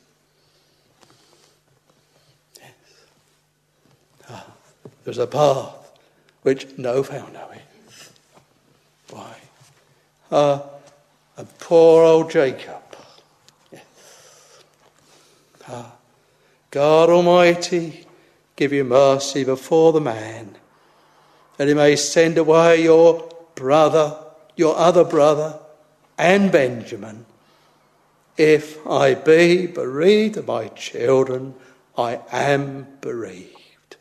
Yes. Ah, there's a path which no found knoweth. Why? Ah, and poor old Jacob. Yes. Ah, God Almighty, give you mercy before the man, that he may send away your brother, your other brother, and Benjamin. If I be bereaved of my children, I am bereaved.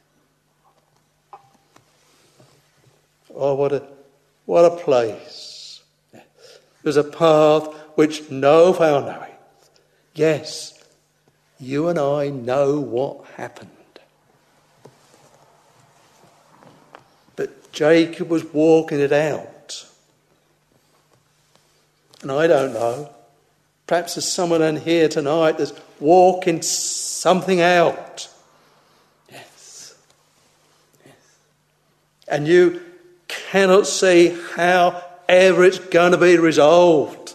Oh, what a what a place. There's a path which no found knoweth. Yes, you and I know what happened. But Jacob was walking it out. And I don't know. Perhaps there's someone in here tonight that's walking something out. Yes. Yes. And you cannot see how ever it's going to be resolved.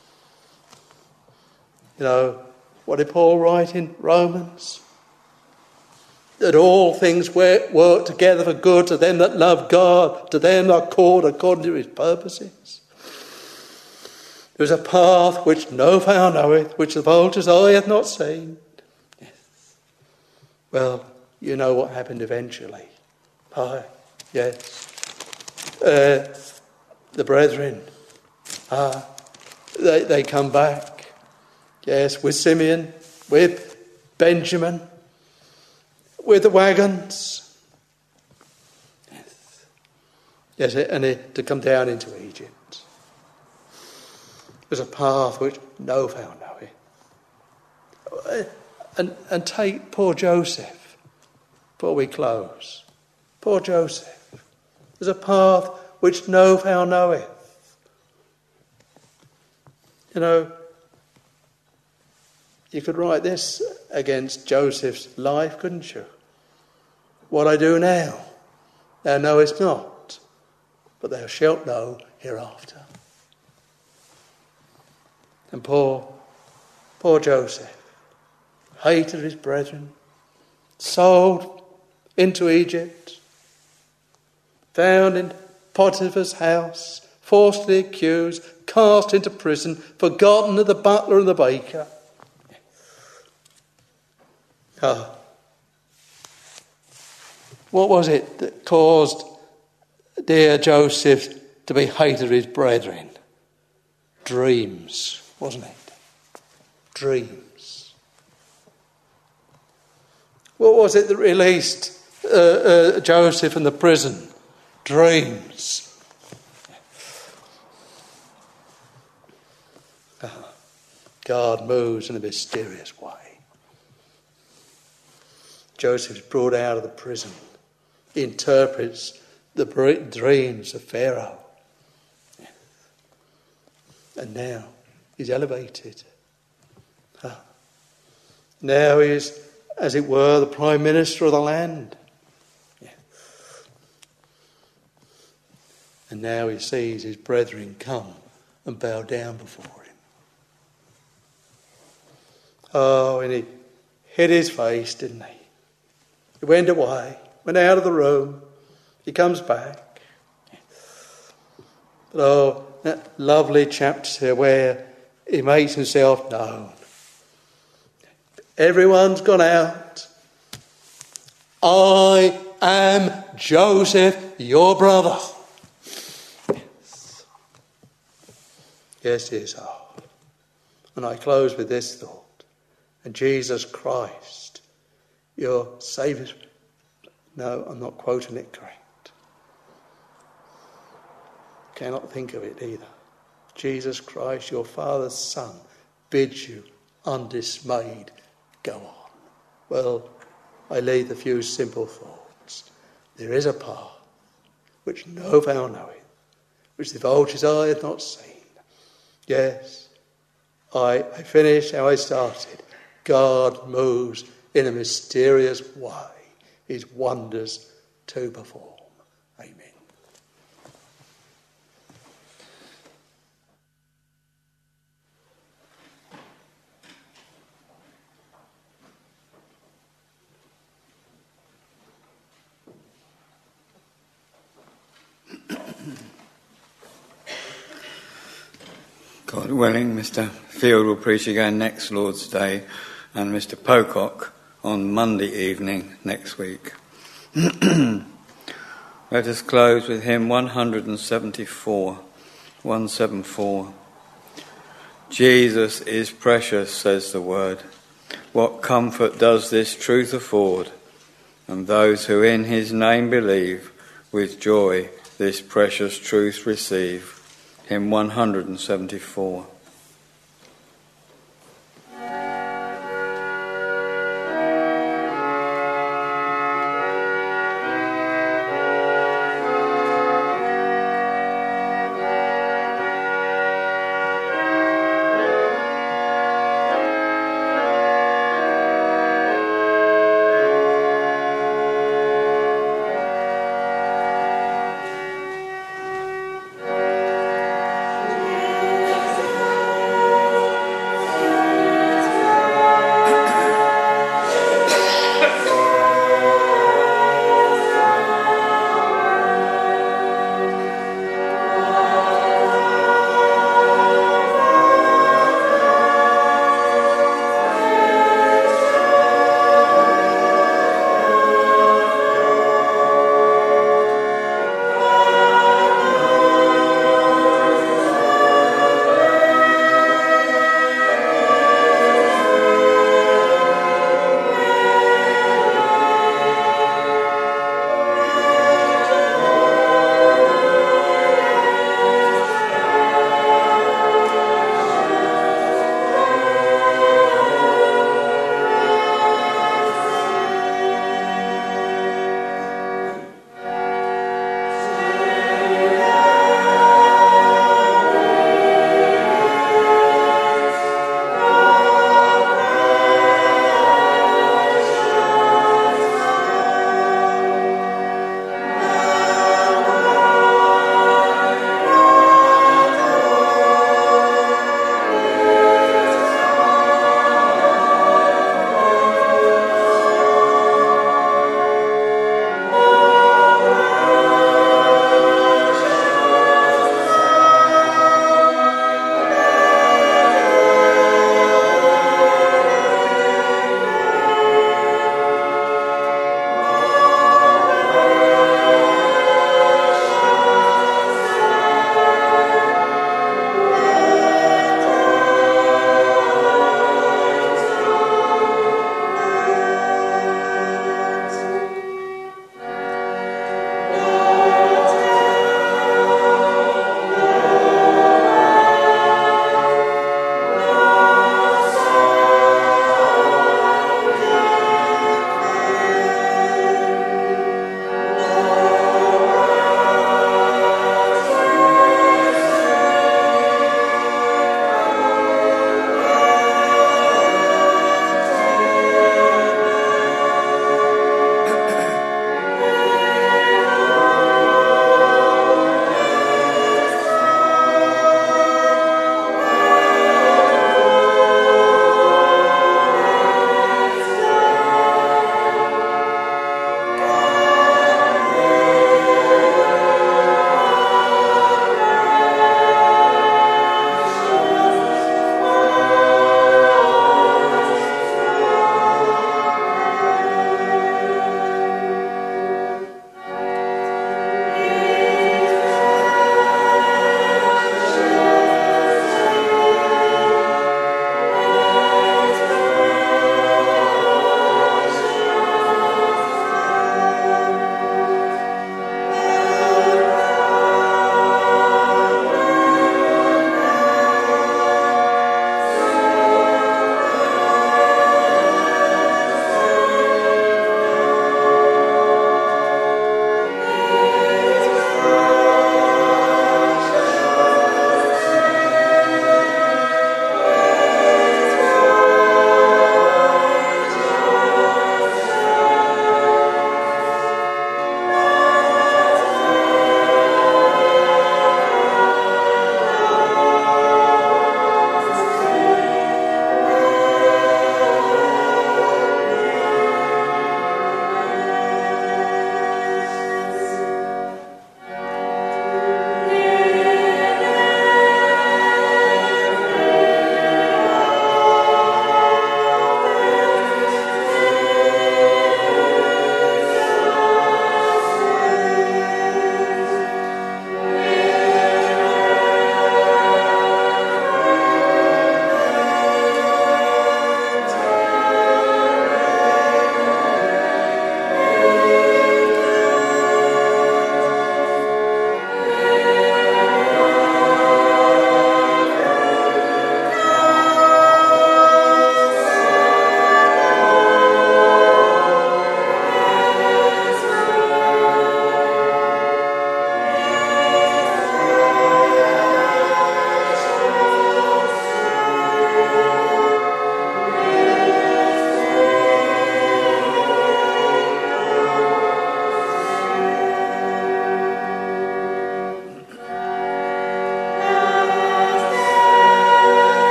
You know, what did Paul write in Romans? That all things work together for good to them that love God, to them that are called according to his purposes. There is a path which no found knoweth, which the vulture's eye hath not seen. Yes. Well, you know what happened eventually. Aye, yes. Uh, the brethren, ah, they, they come back. Yes, with Simeon, with Benjamin, with the wagons. Yes, yes, and it, to come down into Egypt. There's a path which no found knoweth. And, and take poor Joseph, before we close. Poor Joseph. There's a path which no found knoweth. You know, you could write this against Joseph's life, couldn't you? What I do now, thou knowest not, but thou shalt know hereafter. And poor, poor Joseph, hated his brethren, sold into Egypt, found in Potiphar's house, falsely accused, cast into prison, forgotten of the butler and the baker. Ah. What was it that caused dear Joseph to be hated of his brethren? Dreams, wasn't it? Dreams. What was it that released uh, uh, Joseph from the prison? Dreams. Ah. God moves in a mysterious way. Joseph's brought out of the prison. He interprets the dreams of Pharaoh. And now he's elevated. Ah. Now he is, as it were, the Prime Minister of the land. Yeah. And now he sees his brethren come and bow down before him. Oh, and he hid his face, didn't he? He went away, went out of the room. He comes back. But oh, that lovely chapter where he makes himself known. Everyone's gone out. I am Joseph, your brother. Yes, yes, yes. Oh. And I close with this thought. And Jesus Christ, your Saviour, No, I'm not quoting it correct. Cannot think of it either. Jesus Christ, your Father's Son, bids you, undismayed, go on. Well, I leave a few simple thoughts. There is a path which no foul knoweth, which the vulture's eye had not seen. Yes, I, I finish how I started. God moves in a mysterious way, his wonders to perform. Amen. God willing, Mister Field will preach again next Lord's Day, and Mister Pocock on Monday evening next week. Let us close with hymn one seventy-four, one seventy-four. Jesus is precious, says the word. What comfort does this truth afford? And those who in his name believe, with joy this precious truth receive. Hymn one seventy-four. Jesus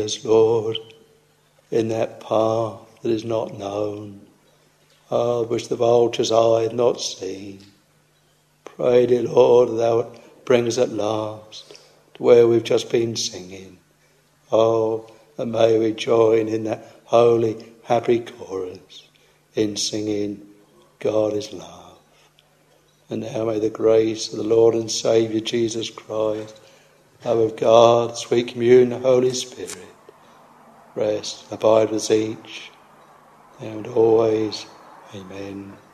us, Lord, in that path that is not known, ah, which the vulture's eye had not seen. Pray, dear Lord, thou wilt bring us at last to where we've just been singing. Oh, and may we join in that holy, happy chorus in singing, God is love. And now may the grace of the Lord and Saviour Jesus Christ, love of God, sweet communion of the Holy Spirit, rest and abide with us each, now and always. Amen.